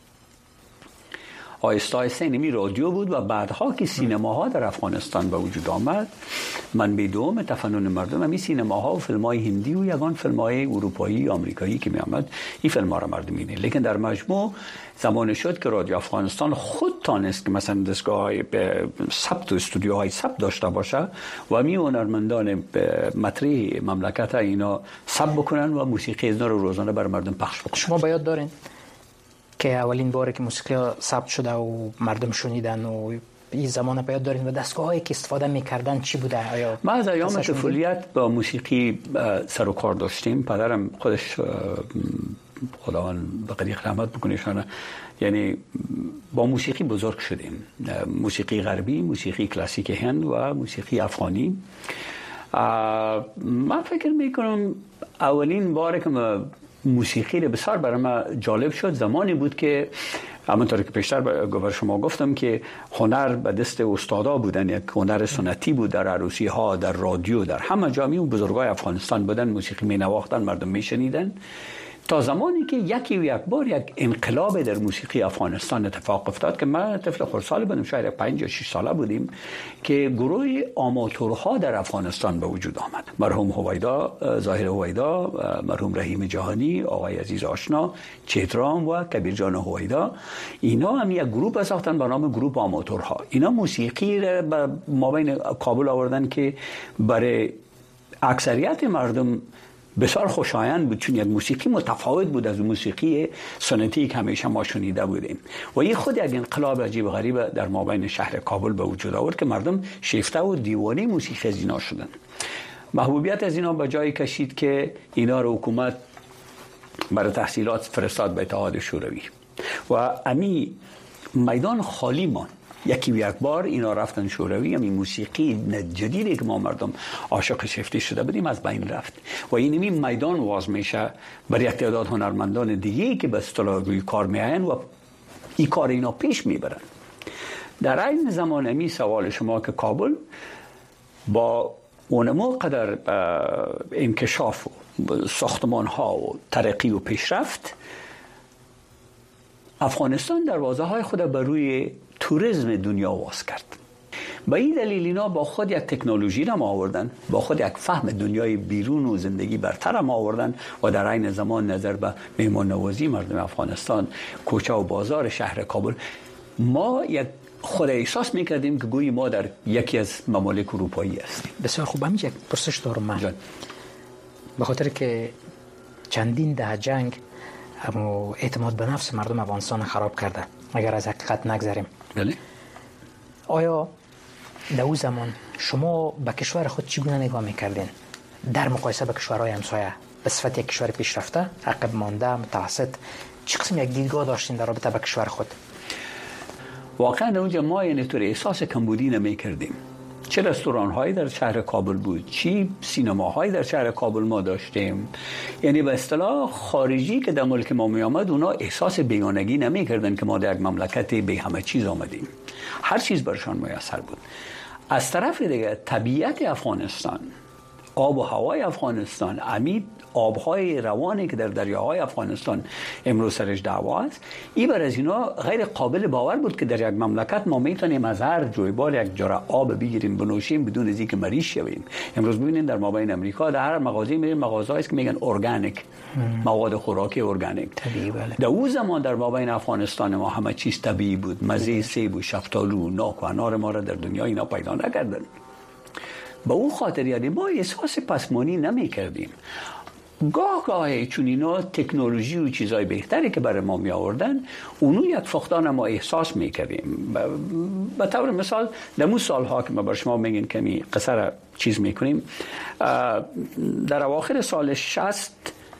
آهسته آهسته اینمی رادیو بود و بعدها که سینماها در افغانستان به وجود آمد، منبع دوم تفنن مردم همین سینماها و فیلم‌های هندی و یگان فیلم‌های اروپایی آمریکایی که می آمد، این فیلم‌ها را مردم می‌دید. لیکن در مجموع زمان شد که رادیو افغانستان خود تانست که مثلا دستگاه‌های به ثبت و استودیوهای ثبت داشته باشه و همین هنرمندان مطرح مملکت اینا ثبت بکنن و موسیقی اینا رو روزانه بر مردم پخش بکنن. شما باید دارین که اولین باره که موسیقی ثبت شده و مردم شنیدن و این زمان باید دارین و دستگاه‌هایی که استفاده می‌کردن چی بوده؟ آیا ما از ایام طفولیت با موسیقی سر و کار داشتیم. پدرم خودش خداوند به قدیر رحمت بکنه، یعنی با موسیقی بزرگ شدیم، موسیقی غربی، موسیقی کلاسیک هند و موسیقی افغانی. من فکر میکنم اولین باره که موسیقی رو بسیار برای ما جالب شد زمانی بود که همونطور که پیشتر بر شما گفتم که هنر به دست استادا بودن، یک هنر سنتی بود، در عروسی ها، در رادیو، در همه جامعه و بزرگای افغانستان بودن، موسیقی می نواختن، مردم می شنیدن، تا زمانی که یکی و یک بار یک انقلاب در موسیقی افغانستان اتفاق افتاد که من طفل خردسال بودم، شاید پنج یا شش ساله بودیم، که گروه آماتورها در افغانستان به وجود آمد. مرحوم هویدا، ظاهر هویدا، مرحوم رحیم جهانی، آقای عزیز آشنا، چترام و کبیر جان هویدا، اینا هم یک گروه ساختن به نام گروه آماتورها. اینا موسیقی را ما بین کابل آوردن که برای اکثریت مردم بسیار خوشایند بود، چون یک موسیقی متفاوت بود از موسیقی سنتی که همیشه ما شنیده بودیم و این خود یک انقلاب عجیب غریب در مابین شهر کابل به وجود آورد که مردم شیفته و دیوانه موسیقی از اینا شدن. محبوبیت از اینا به جای کشید که اینا رو حکومت برای تحصیلات فرستاد به اتحاد شوروی و امی میدان خالی ماند. یکی و یک بار اینا رفتن شوروی، همین موسیقی جدیدی که ما مردم عاشق شفتی شده بودیم از بین رفت و این همین میدان واز میشه برای یک تعداد هنرمندان دیگه که به اصطلاح روی کار میاین و این کار اینا پیش میبرن. در این زمان همین سوال شما که کابل با اونمو قدر انکشاف و ساختمان ها و ترقی و پیشرفت، افغانستان دروازه های خود بر روی توریسم دنیا واز کرد. به این دلیل اینا با خود یک تکنولوژی را آوردن، با خود یک فهم دنیای بیرون و زندگی برتر را آوردن و در عین زمان نظر به مهمان نوازی مردم افغانستان، کوچه و بازار شهر کابل، ما یک خود احساس میکردیم که گویی ما در یکی از ممالک اروپایی هستیم. بسیار خوب. همین یک پرسش دارم من جان. به خاطر که چندین ده جنگ اما اعتماد به نفس مردم افغانستان خراب کرده، اگر از حقیقت نگذریم. بله. آیا در اون زمان شما به کشور خود چگونه نگاه میکردین در مقایسه به کشورهای همسایه؟ به صفت یک کشور پیشرفته، عقب مانده، متوسط، چه قسم یک دیدگاه داشتین در رابطه با کشور خود؟ واقعا در اونجا ما یعنی طور احساس کمبودی نمیکردیم. چه رستوران هایی در شهر کابل بود، چی سینما هایی در شهر کابل ما داشتیم. یعنی به اصطلاح خارجی که در ملک ما می آمد اونا احساس بیگانگی نمی کردن که ما در یک مملکت بی همه چیز آمدیم. هر چیز برشان میسر بود. از طرف دیگه طبیعت افغانستان، آب و هوای افغانستان، عمیق آبهای روانی که در دریاهای افغانستان امروز سرش دعوا است، این بر از اینا غیر قابل باور بود که در یک مملکت ما میتونیم از هر جویبار یک جرعه آب بگیریم بنوشیم بدون از اینکه مریض شویم. امروز ببینید در مابین امریکا در هر مغازه میریم، مغازه‌ای است که میگن ارگانیک، مواد خوراکی ارگانیک. طبیعی. بله. در اون زمان در مابین افغانستان ما همه چیز طبیعی بود. مزه سیب و شفتالو، ناک و انار ما را در دنیا اینا پیدا نکردن. با اون خاطر یعنی ما احساس پسمانی نمی کردیم. گاه گاهی چون اینا تکنولوژی و چیزای بهتری که برای ما می آوردن، اونو یک فقدان ما احساس می کردیم. به طور مثال در اون سالها که ما بر شما میگین کمی قصر چیز می کنیم، در اواخر سال شصت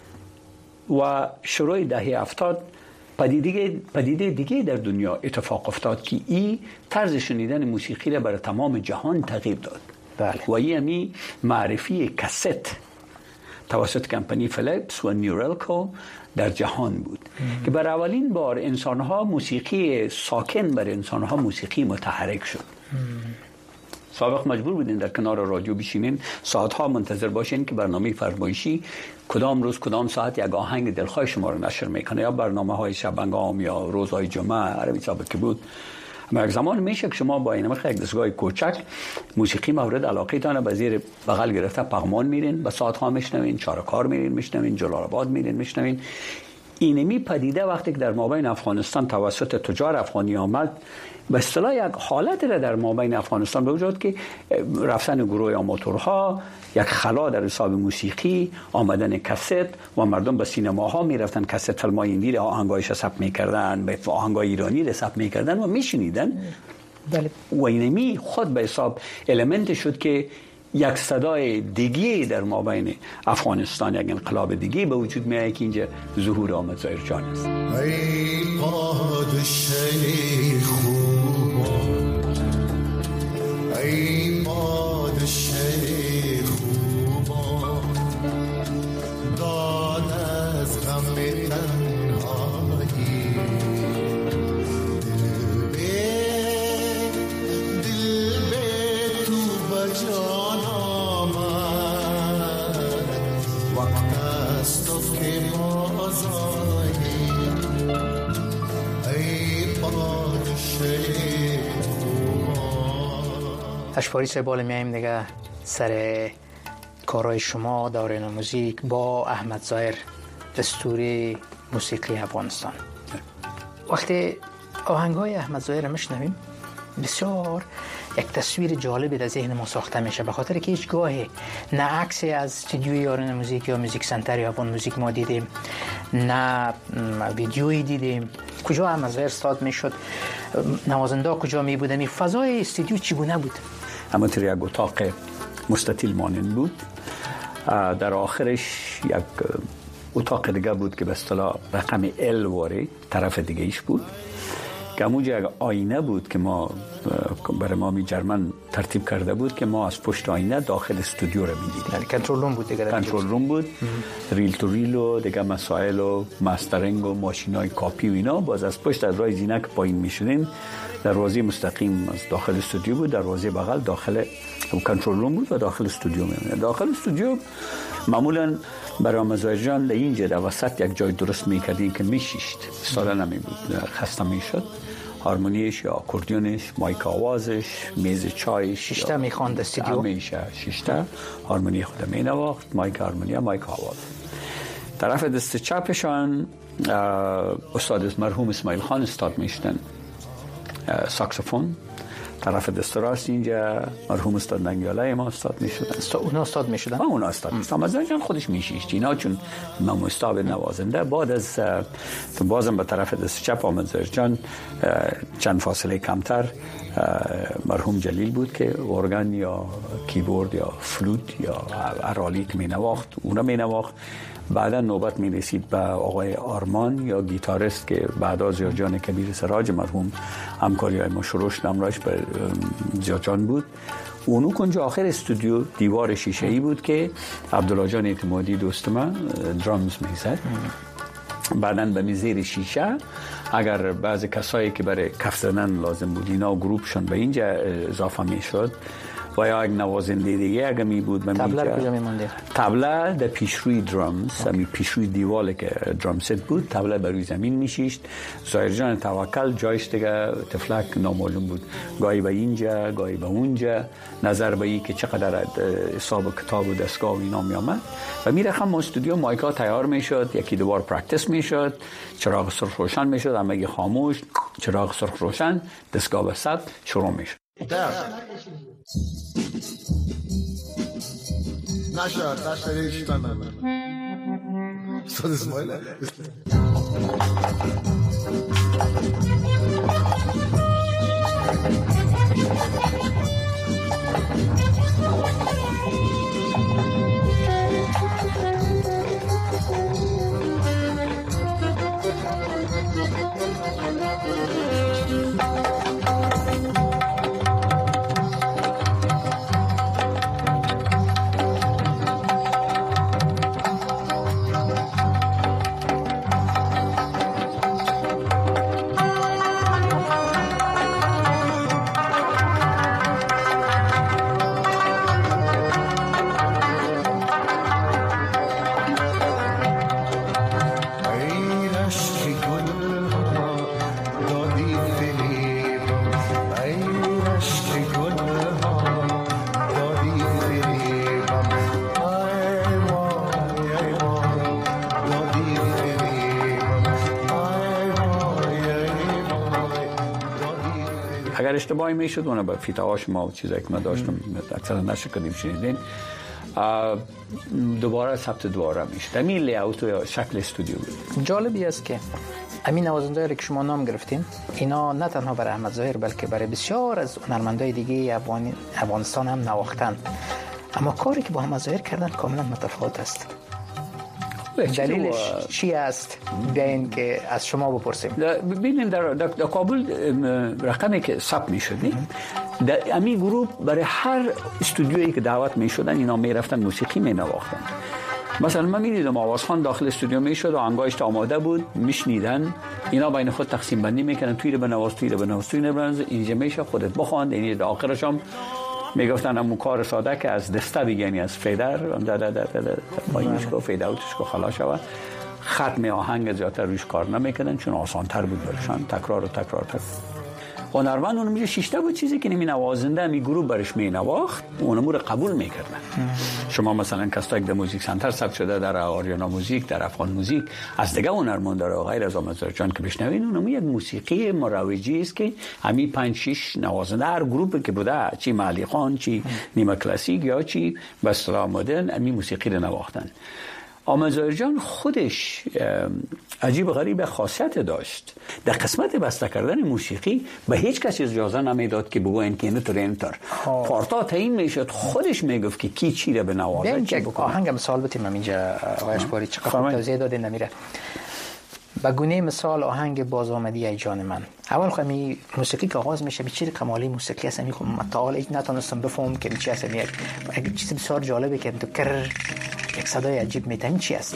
و شروع دهه هفتاد پدیده پدیده دیگه در دنیا اتفاق افتاد که این طرز شنیدن موسیقی را برای تمام جهان تغییر داد. بله. و این معرفی کست توسط کمپانی فلیپس و نیورلکو در جهان بود ام. که بر اولین بار انسانها موسیقی ساکن بر انسانها موسیقی متحرک شد. سابق مجبور بودین در کنار رادیو بشینین ساعتها منتظر باشین که برنامه فرمایشی کدام روز کدام ساعت یک آهنگ دلخواه شما رو نشر میکنه، یا برنامه های شبانگام یا روزهای جمعه عربی سابق که بود. اما یک زمان میشه که شما با این مخ یک دستگاه کوچک موسیقی مورد علاقه تانه به زیر بغل گرفته پغمان میرین، به ساعتها میشنوین، چارکار میرین میشنوین، جلال آباد میرین میشنوین. اینمی پدیده وقتی که در مابین افغانستان توسط تجار افغانی آمد، به اصطلاح یک حالت را در مابین افغانستان به وجود که رفتن گروه آماتورها، یک خلا در حساب موسیقی، آمدن کست و مردم به سینماها میرفتن کست فیلمای را آهنگایش ثبت میکردن، به آهنگای ایرانی را ثبت میکردن و میشنیدن. بله. و اینمی خود به حساب المنت شد که یک صدای دیگه در مابین افغانستان، یک انقلاب دیگه به وجود میاد که اینجا ظهور احمد ظاهر جان است. ای پادشاه خوب، ای پادشاه خوب، داد از غم تنهایی، دل به دل به تو بجان آمد، وقت است تو که بازایی، ای پادشاه. اشپاری صاحب بالا میایم دیگه سر کارهای شما دوران موزیک با احمد ظاهر، دستوری موسیقی افغانستان. وقتی آهنگای احمد ظاهر میشنویم بسیار یک تصویر جالبی در ذهن ما ساخته میشه، به خاطر که هیچ گاهی نه عکسی از استودیوی یاران موزیک یا موزیک سنتر یا افغان موزیک ما دیدیم، نه ویدیویی دیدیم. کجا احمد ظاهر استاد میشد، نوازنده کجا می بودن، این فضای استودیو چگونه بود؟ اما تر یک اتاق مستطیل مانند بود، در آخرش یک اتاق دیگه بود که به اصطلاح رقم ال واره طرف دیگه ایش بود، که همونجا یک آینه بود که ما برای ما می جرمن ترتیب کرده بود که ما از پشت آینه داخل استودیو رو می‌دیدیم. یعنی کنترل روم بود دیگه، کنترل روم بود. ریل تو ریل و دیگه مسائل و ماسترینگ و ماشینای کاپی و اینا باز از پشت از راه زینک پایین می‌شدین. دروازه مستقیم از داخل استودیو بود، دروازه بغل داخل کنترل روم بود و داخل استودیو می‌موند. داخل استودیو معمولاً برای مزاج جان در اینجا در وسط یک جای درست می‌کردین که می‌شیشت، ساده نمی‌بود، خسته می‌شد. هارمونیش یا اکوردیونش، مایک آوازش، میز چایش، شیشته میخواند استودیو، همیشه شیشته هارمونی خود می نواخت، مایک هارمونی، مایک آواز. طرف دست چپشان استاد مرحوم اسماعیل خان استاد میشدن ساکسوفون، طرف دست راست اینجا مرحوم استاد ننگیاله ما استاد میشدن. است اونا استاد میشدن؟ ما اونا استاد میشدن. مثلا جان خودش میشیشت اینا، چون ما مستاب نوازنده. بعد از تو بازم به طرف دست چپ آمد ظاهر جان، چند فاصله کمتر مرحوم جلیل بود که ارگان یا کیبورد یا فلوت یا ارالی که می نواخت اونا می نواخت. بعدا نوبت می رسید به آقای آرمان یا گیتاریست که بعدا زیاجان کبیر سراج مرحوم همکاری های ما شروش نمرایش به زیاجان بود. اونو کنجا آخر استودیو دیوار شیشه ای بود که عبدالله جان اعتمادی دوست من درامز می زد. بعداً به میزیر شیشه اگر بعضی کسایی که برای کف زدن لازم بود اینا گروپشون به اینجا اضافه می شد و یا یک نوازنده دیگه اگه می بود به تبله کجا می مونده؟ تبله در پیشروی درامز، همی پیشروی دیواله که درام ست بود، تبله بر روی زمین میشیشت. ظاهر جان توکل جایش دیگه تفلک نامعلوم بود، گاهی به اینجا گاهی به اونجا، نظر به این که چقدر حساب کتاب و دستگاه و اینا می آمد و می رخم استودیو مایکا تیار می شد، یکی دوبار پرکتیس می شد، چراغ سرخ روشن می شد، همگی خاموش، چراغ سرخ روشن، دستگاه به ثبت شروع می شد. نشد نشد ایشتان من استاد اسماعیل اگر اشتباهی میشد اون با فیتاهاش ما و چیزایی که ما داشتم اکثرا نشه کردیم شنیدین دوباره ثبت دوباره میشه. همین لیاوت و شکل استودیو بود. جالبی است که همین نوازنده‌ای که شما نام گرفتین اینا نه تنها برای احمد ظاهر بلکه برای بسیار از هنرمندای دیگه افغان... افغانستان هم نواختن، اما کاری که با احمد ظاهر کردن کاملا متفاوت است. دلیلش چی است؟ بیاین که از شما بپرسیم. ببینید در, در, در کابل رقمی که ثبت می‌شد در امی گروه برای هر استودیویی که دعوت می‌شدن اینا می‌رفتن موسیقی می‌نواختن. مثلا من می‌دیدم آوازخوان داخل استودیو میشد و آهنگاش آماده بود میشنیدن، اینا بین خود تقسیم بندی میکنن، توی رو بنواز توی رو بنواز توی رو بنواز اینجا میشه خودت بخوان. یعنی در آخرش هم میگفتن همون کار ساده که از دسته بگیرنی از فیدر در در در در پایینش کو فید اوتش کو خلاص شود. ختم آهنگ زیادتر روش کار نمیکردن چون آسان‌تر بود برشان. تکرار و تکرار تکرار هنرمند اون میگه شش تا بود چیزی که نمی نوازنده می گروه برش می نواخت اون امور قبول میکردن. شما مثلا کستاک در موزیک سنتر ثبت شده در آریانا موزیک در افغان موزیک از دیگه هنرمند داره غیر از احمد ظاهر جان که بشنوین اون یک موسیقی مروجی است که همین پنج شش نوازنده هر گروهی که بوده چی معلی خان چی نیمه کلاسیک یا چی به اصطلاح مدرن همین موسیقی رو نواختن. احمد ظاهر جان خودش عجیب غریب خاصیت داشت. در قسمت بسته کردن موسیقی به هیچ کسی اجازه نمیداد که بگوین که اینطور اینطور پارتا تعیین میشد. خودش میگفت که کی چی رو بنوازه چی بکنه. آهنگ مثال بتیم اینجا آقای اشباری چقدر توضیح داده نمیره. به گونه مثال آهنگ باز آمدی ای جان من، اول خو می موسیقی که آغاز میشه بیچاره کمالی موسیقی است. میخوام متعال ایت نتونستم بفهمم که چی است. یک چیز بسیار جالبه که تو کر یک صدای عجیب میتن چی است.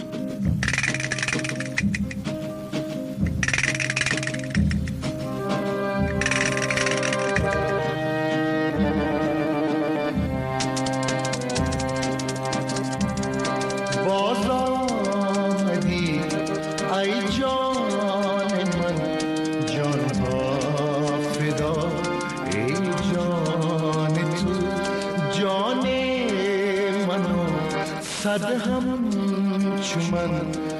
هم چمن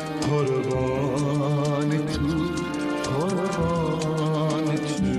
قربان تو قربان تو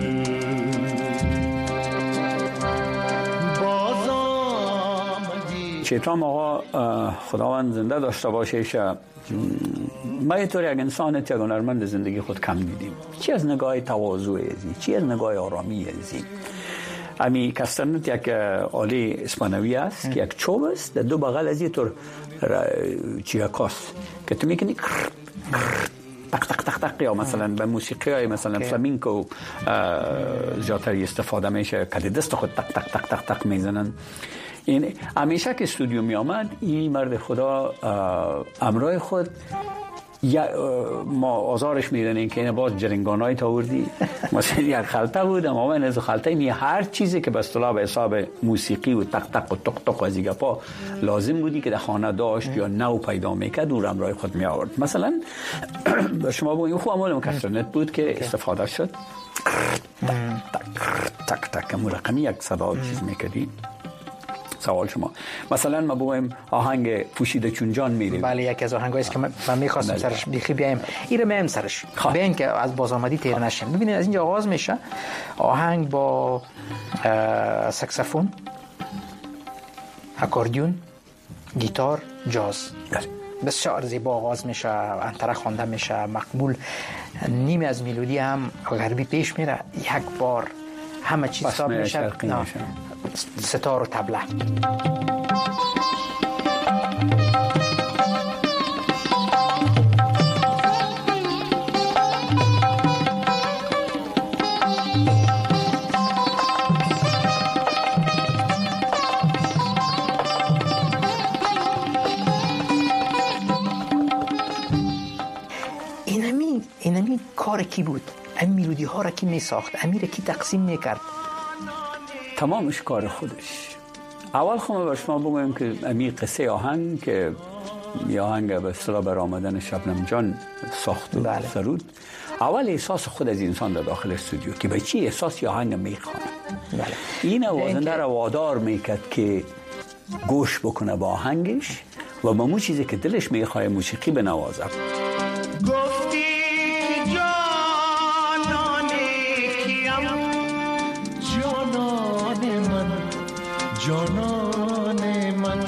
باز آمدی. چیترام آقا خداوند زنده داشته باشه شه ما اینطور یک انسان یک هنرمند زندگی خود کم دیدیم. چی از نگاه تواضع ازی چی از نگاه آرامی ازی. امی کسترنت یک آله اسپانوی است که یک چوب است در دو بغل از این طور چیکاست که تو میکنی تق تق تق تق یا مثلا به موسیقی های مثلا فلامینکو زیادتر استفاده میشه که دست خود تق تق تق تق تق میزنن. این همیشه که استودیو می آمد این مرد خدا امرای خود یا ما آزارش میدونیم که این باز جرنگانای تاوردی مثلا یک خلطه بود اما من از خلطه می هر چیزی که به اصطلاح به حساب موسیقی و تق تق و تق تق از دیگه پا لازم بودی که در خانه داشت یا نو پیدا میکرد اون امرای خود می آورد. مثلا شما با این خوب عمل مکسترنت بود که استفاده شد تق تق تق مو رقمی یک صدا چیز میکردی. سوال شما مثلا ما بگویم آهنگ پوشیده چون جان میریم. بله یکی از آهنگایی است که من می‌خواستم سرش بیخی بیایم ایره میم سرش بیاین که از باز آمدی تیر نشیم. ببینید از اینجا آغاز میشه آهنگ با ساکسافون، اکوردیون، گیتار، جاز. بسیار زیبا آغاز میشه، انتره خوانده میشه، مقبول. نیمه از ملودی هم غربی پیش میره، یک بار همه چیز صاف میشه، ستار و طبله. اینمی اینمی کار کی بود؟ این ملودی ها را کی می ساخت؟ امیر کی تقسیم میکرد؟ تمامش کار خودش. اول خب بر شما بگویم که امی قصه آهنگ که یه آهنگ به اصطلاح بر آمدن شبنم جان ساخت و بله. سرود اول احساس خود از انسان در داخل استودیو که به چی احساس یه آهنگ میخوانه. بله. این نوازنده را وادار میکرد که گوش بکنه با آهنگش و با مو چیزی که دلش میخواه موسیقی بنوازه. گفتی که جانانه کیم جانان من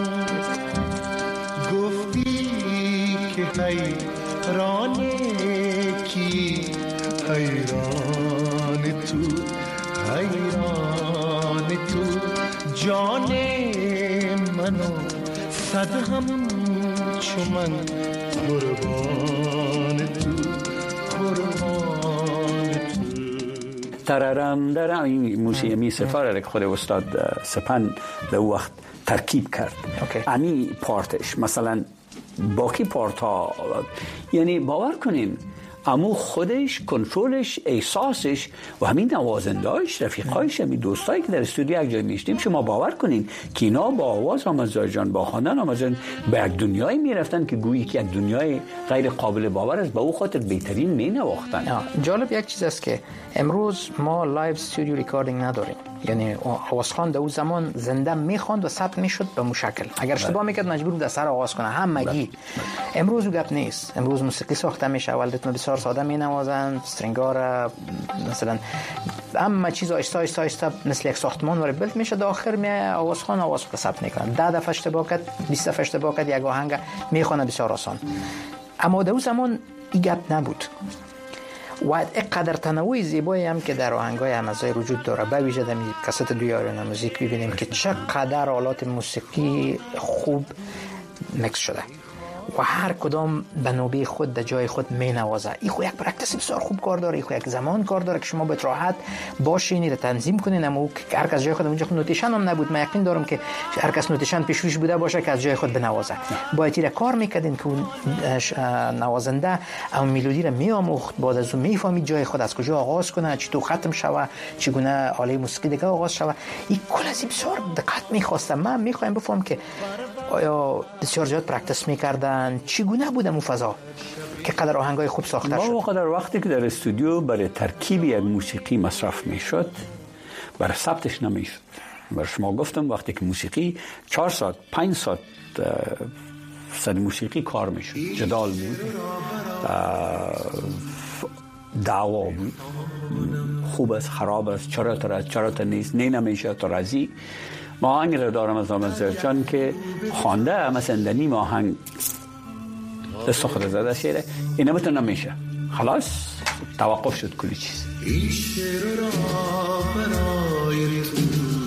گفتی که حیران کی حیران تو حیران تو جان منو صد هم چو من قربان تو قربان تو ترارم در این موسیقی سفاره که خود استاد سپن در وقت ترکیب کرد امی پارتش مثلا باقی پارت ها یعنی باور کنین امو خودش کنترلش احساسش و همین نوازندهاش رفیقایش همین دوستایی که در استودیو یک جای میشتیم شما باور کنین که اینا با آواز آموزگار جان با خواندن آموزگار به یک دنیایی میرفتن که گویی که یک دنیای غیر قابل باور است به او خاطر بهترین مینواختن. جالب یک چیز است که امروز ما لایو استودیو ریکاردینگ نداریم، یعنی آوازخوان در اون زمان زنده میخواند و ثبت میشد به مشکل اگر اشتباه میکرد مجبور بود سر آواز کنه همگی. امروز او گپ نیست، امروز موسیقی ساخته میشه اول ریتم بسیار ساده مینوازن استرینگار مثلا اما چیز آیسته آیسته آیسته مثل یک ساختمان وارد بلد میشه داخل می آوازخوان آواز رو ثبت میکنن ده دفعه اشتباه کرد بیست دفعه اشتباه کرد یک آهنگ میخونه بسیار آسان. اما در اون زمان این گپ نبود و اینقدر تنوع زیبایی هم که در آهنگای همزای وجود داره. به ویژه در کست دوی آریانا موزیک ببینیم که چقدر آلات موسیقی خوب مکس شده و هر کدام به نوبه خود در جای خود می نوازه. این خو یک پرکتیس بسیار خوب کار داره، این خو یک زمان کار داره که شما به راحت باشین رو تنظیم کنین. اما هر کس جای خود اونجا خود نوتیشن هم نبود. من یقین دارم که هر کس نوتیشن پیش روش بوده باشه که از جای خود بنوازه. باید تیر کار میکردین که اون نوازنده اون ملودی رو میآموخت، بعد از اون میفهمید جای خود از کجا آغاز کنه، چطور ختم شوه، چگونه آله موسیقی دیگه آغاز شوه. این کل از بسیار دقت میخواسته. من میخوایم بفهم که آیا بسیار زیاد پرکتیس میکردن، چگونه بوده اون فضا که قدر آهنگای خوب ساخته شد؟ ما قدر وقتی که در استودیو برای ترکیب یک موسیقی مصرف میشد برای ثبتش نمیشد. برای شما گفتم وقتی که موسیقی چهار ساعت پنج ساعت صد موسیقی کار میشد، جدال بود، دعوا بود، خوب است خراب است، چرا تا چرا تا نیست، نه نمیشه تا راضی. ما آهنگ رو دارم از آموزگار جان که خوانده مثلا در نیم آهنگ دست خود زده شیره این نمیتون نمیشه، خلاص توقف شد کلی چیز. این شعر را برای تو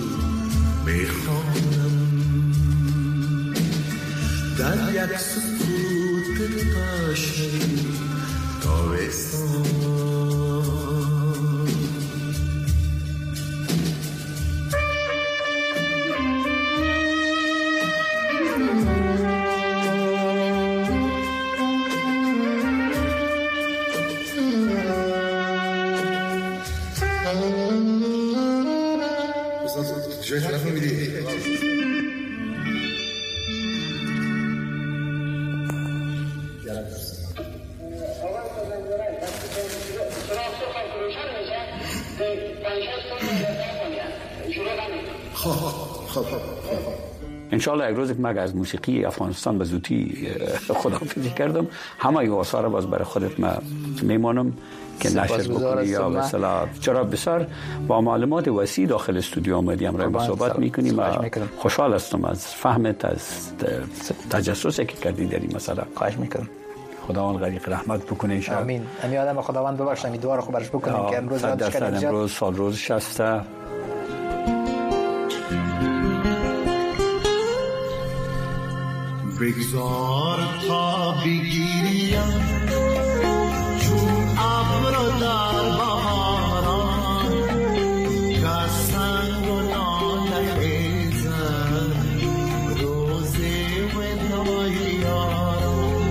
میخوانم در یک سکوت قشنگ تابستان. انشالله یک روز که من از موسیقی افغانستان به زودی خداحافظی کردم همه ای آثار باز برای خودت من میمانم که نشر بکنی یا مثلا چرا بسیار با معلومات وسیع داخل استودیو آمدی امروز با صحبت میکنیم و خوشحال هستم از فهمت از تجسسی که کردی در این مسئله. خواهش میکنم. خداوند غریق رحمت بکنه انشاءالله. آمین. امی آدم خداوند ببخشه امیدوار خوب برش بکنیم که امروز یادش کردیم امروز سال روز شسته بگذار تا بگیریم چون ابر در بهاران که سنگ و ناله خیزد روز وداع یاران.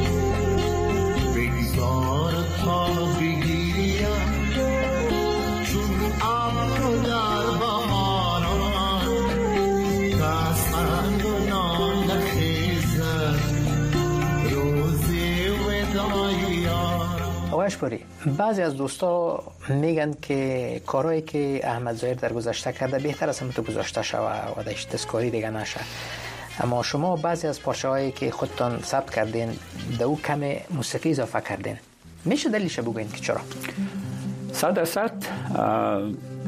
بگذار تا بگیریم چون ابر در بهاران که سنگ و ناله آقایش پوری، بعضی از دوستا میگن که کارهایی که احمد ظاهر در گذشته کرده بهتر است تو گذاشته شوه و داشت تذکاری دیگه نشه. اما شما بعضی از پارچه هایی که خودتان ثبت کردین در او کم موسیقی اضافه کردین، میشه دلیلش بگوین که چرا؟ صد درصد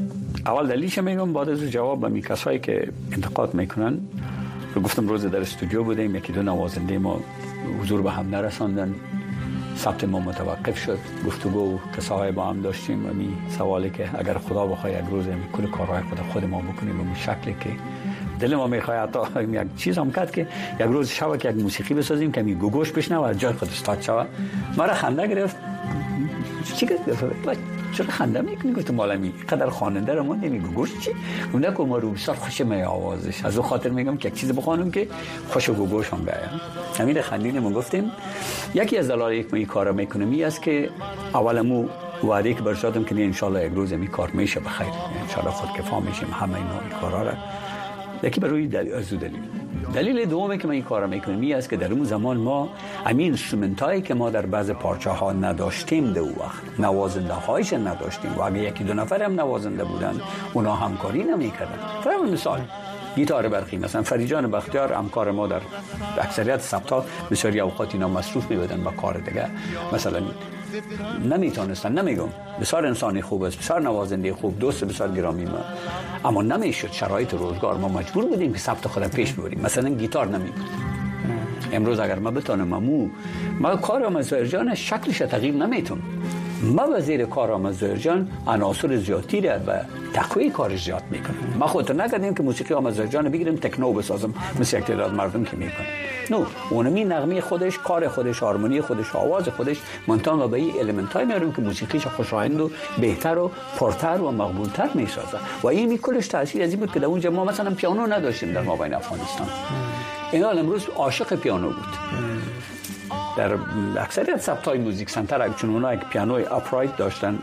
اول دلیلش میگم بعد از جواب به می کسایی که انتقاد میکنن. گفتم روز در استودیو بودیم، یکی دو نوازنده ما حضور به هم نرساندن، ثبت ما متوقف شد، گفتگو کسایی با هم داشتیم و می سوالی که اگر خدا بخواد یک روز می کل کارهای خود خود ما بکنیم به اون شکلی که دل ما میخواد، حتی یک چیز هم کرد که یک روز شب که یک موسیقی بسازیم که می گوگوش بشنه و از جای خود استاد شود. مرا خنده گرفت. چی گفت؟ چرا خنده میکنی؟ گفتم مالمی قدر خواننده رو ما نمیگو گوش چی؟ اون نکو ما رو بسیار خوش می آوازش، از اون خاطر میگم که یک چیز بخوانم که خوش و گوش هم بیایم. همین خندیدیم ما گفتیم یکی از دلایلی که ما این کارا میکنیم این است که اولمو وعده که برش دادم که ان شاء الله یک روز این کار میشه بخیر، ان شاء الله خودکفا میشیم همه اینا این کارا را. یکی برای دلیل از دلیل دلیل دومی که ما این کارا میکنیم این است که در اون زمان ما همین اینسترومنتایی که ما در بعض پارچه ها نداشتیم در اون وقت، نوازنده هایش نداشتیم و اگه یکی دو نفر هم نوازنده بودن اونا همکاری نمیکردن. فرض مثال گیتار برقی، مثلا فریجان بختیار همکار ما در اکثریت ثبت‌ها بسیاری اوقات اینا مصروف می‌بودن با کار دیگه، مثلا نمیتونستن. نمیگم بسیار انسانی خوب است، بسیار نوازنده خوب، دوست بسیار گرامی ما، اما نمیشد شرایط روزگار ما مجبور بودیم که ثبت خودم پیش ببریم. مثلا گیتار نمیبود. امروز اگر ما بتونم مو ما کارم از زهرجان شکلش تغییر نمیتونم، ما وزیر کارم از زهرجان عناصر زیادی را و تقویه کارش زیاد میکنم. ما خودت نکردیم که موسیقی آمد زهرجان بگیریم تکنو بسازم مثل یک تعداد مردم که میکنه. نو اونمی نغمه خودش، کار خودش، هارمونی خودش، آواز خودش، منتها ما به این المنتای میاریم که موسیقیش خوشایند و بهتر و پرتر و مقبولتر میسازه. و این می کلش تاثیر از این بود که در اونجا ما مثلا پیانو نداشتیم در مابین افغانستان. اینا امروز عاشق پیانو بود. در اکثریت ثبت‌های موزیک سنتر چون اونها یک پیانوی اپرایت داشتن،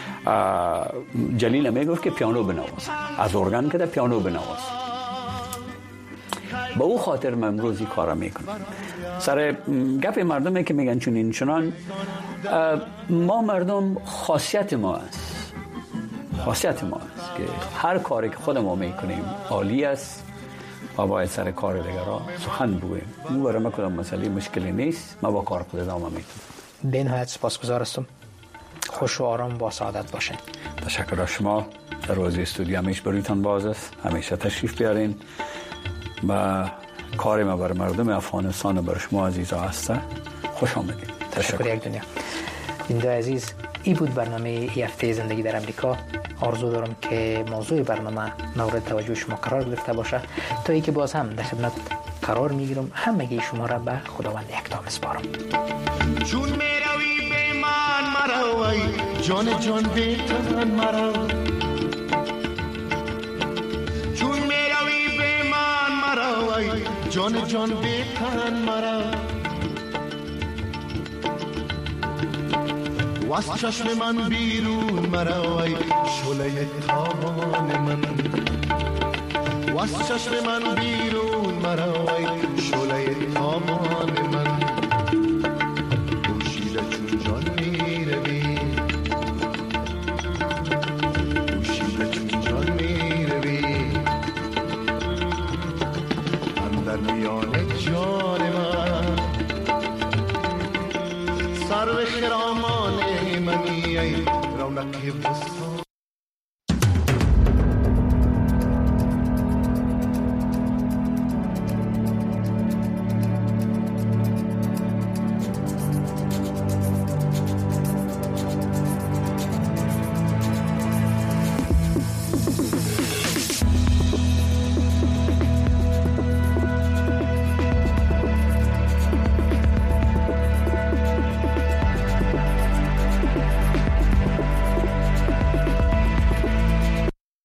جلیل میگفت که پیانو بنواز، از ارگان که در پیانو بنواز. با او خاطر من امروزی کارا میکنم. سر گپ مردمی که میگن چون این چنان، ما مردم خاصیت ما است، خاصیت ما است که هر کاری که خودمون میکنیم عالی است و باید سر کار دیگران سخن بگوییم. اون برای من کدام مسئله مشکلی نیست، ما با کار خود ادامه میدیم. به نهایت سپاسگزار هستم. خوش و آرام با سعادت باشین. تشکر از شما. دروازه استودیو همیشه برایتان باز است، همیشه تشریف بیارین و کار ما بر مردم افغانستان و بر شما عزیزا هست. خوش آمدید. تشکر یک دنیا. بیننده عزیز، این بود برنامه ای هفته زندگی در امریکا. آرزو دارم که موضوع برنامه مورد توجه شما قرار گرفته باشه. تا اینکه باز هم در خدمت قرار میگیرم، همگی شما را به خداوند یکتا میسپارم. چون میروی به من مروی جان جان به تن مرا، چون میروی به من مروی جان جان به تن مرا، واس چشم من بیرون مروی شعله تابان من، واس چشم من بیرون مروی شعله تابان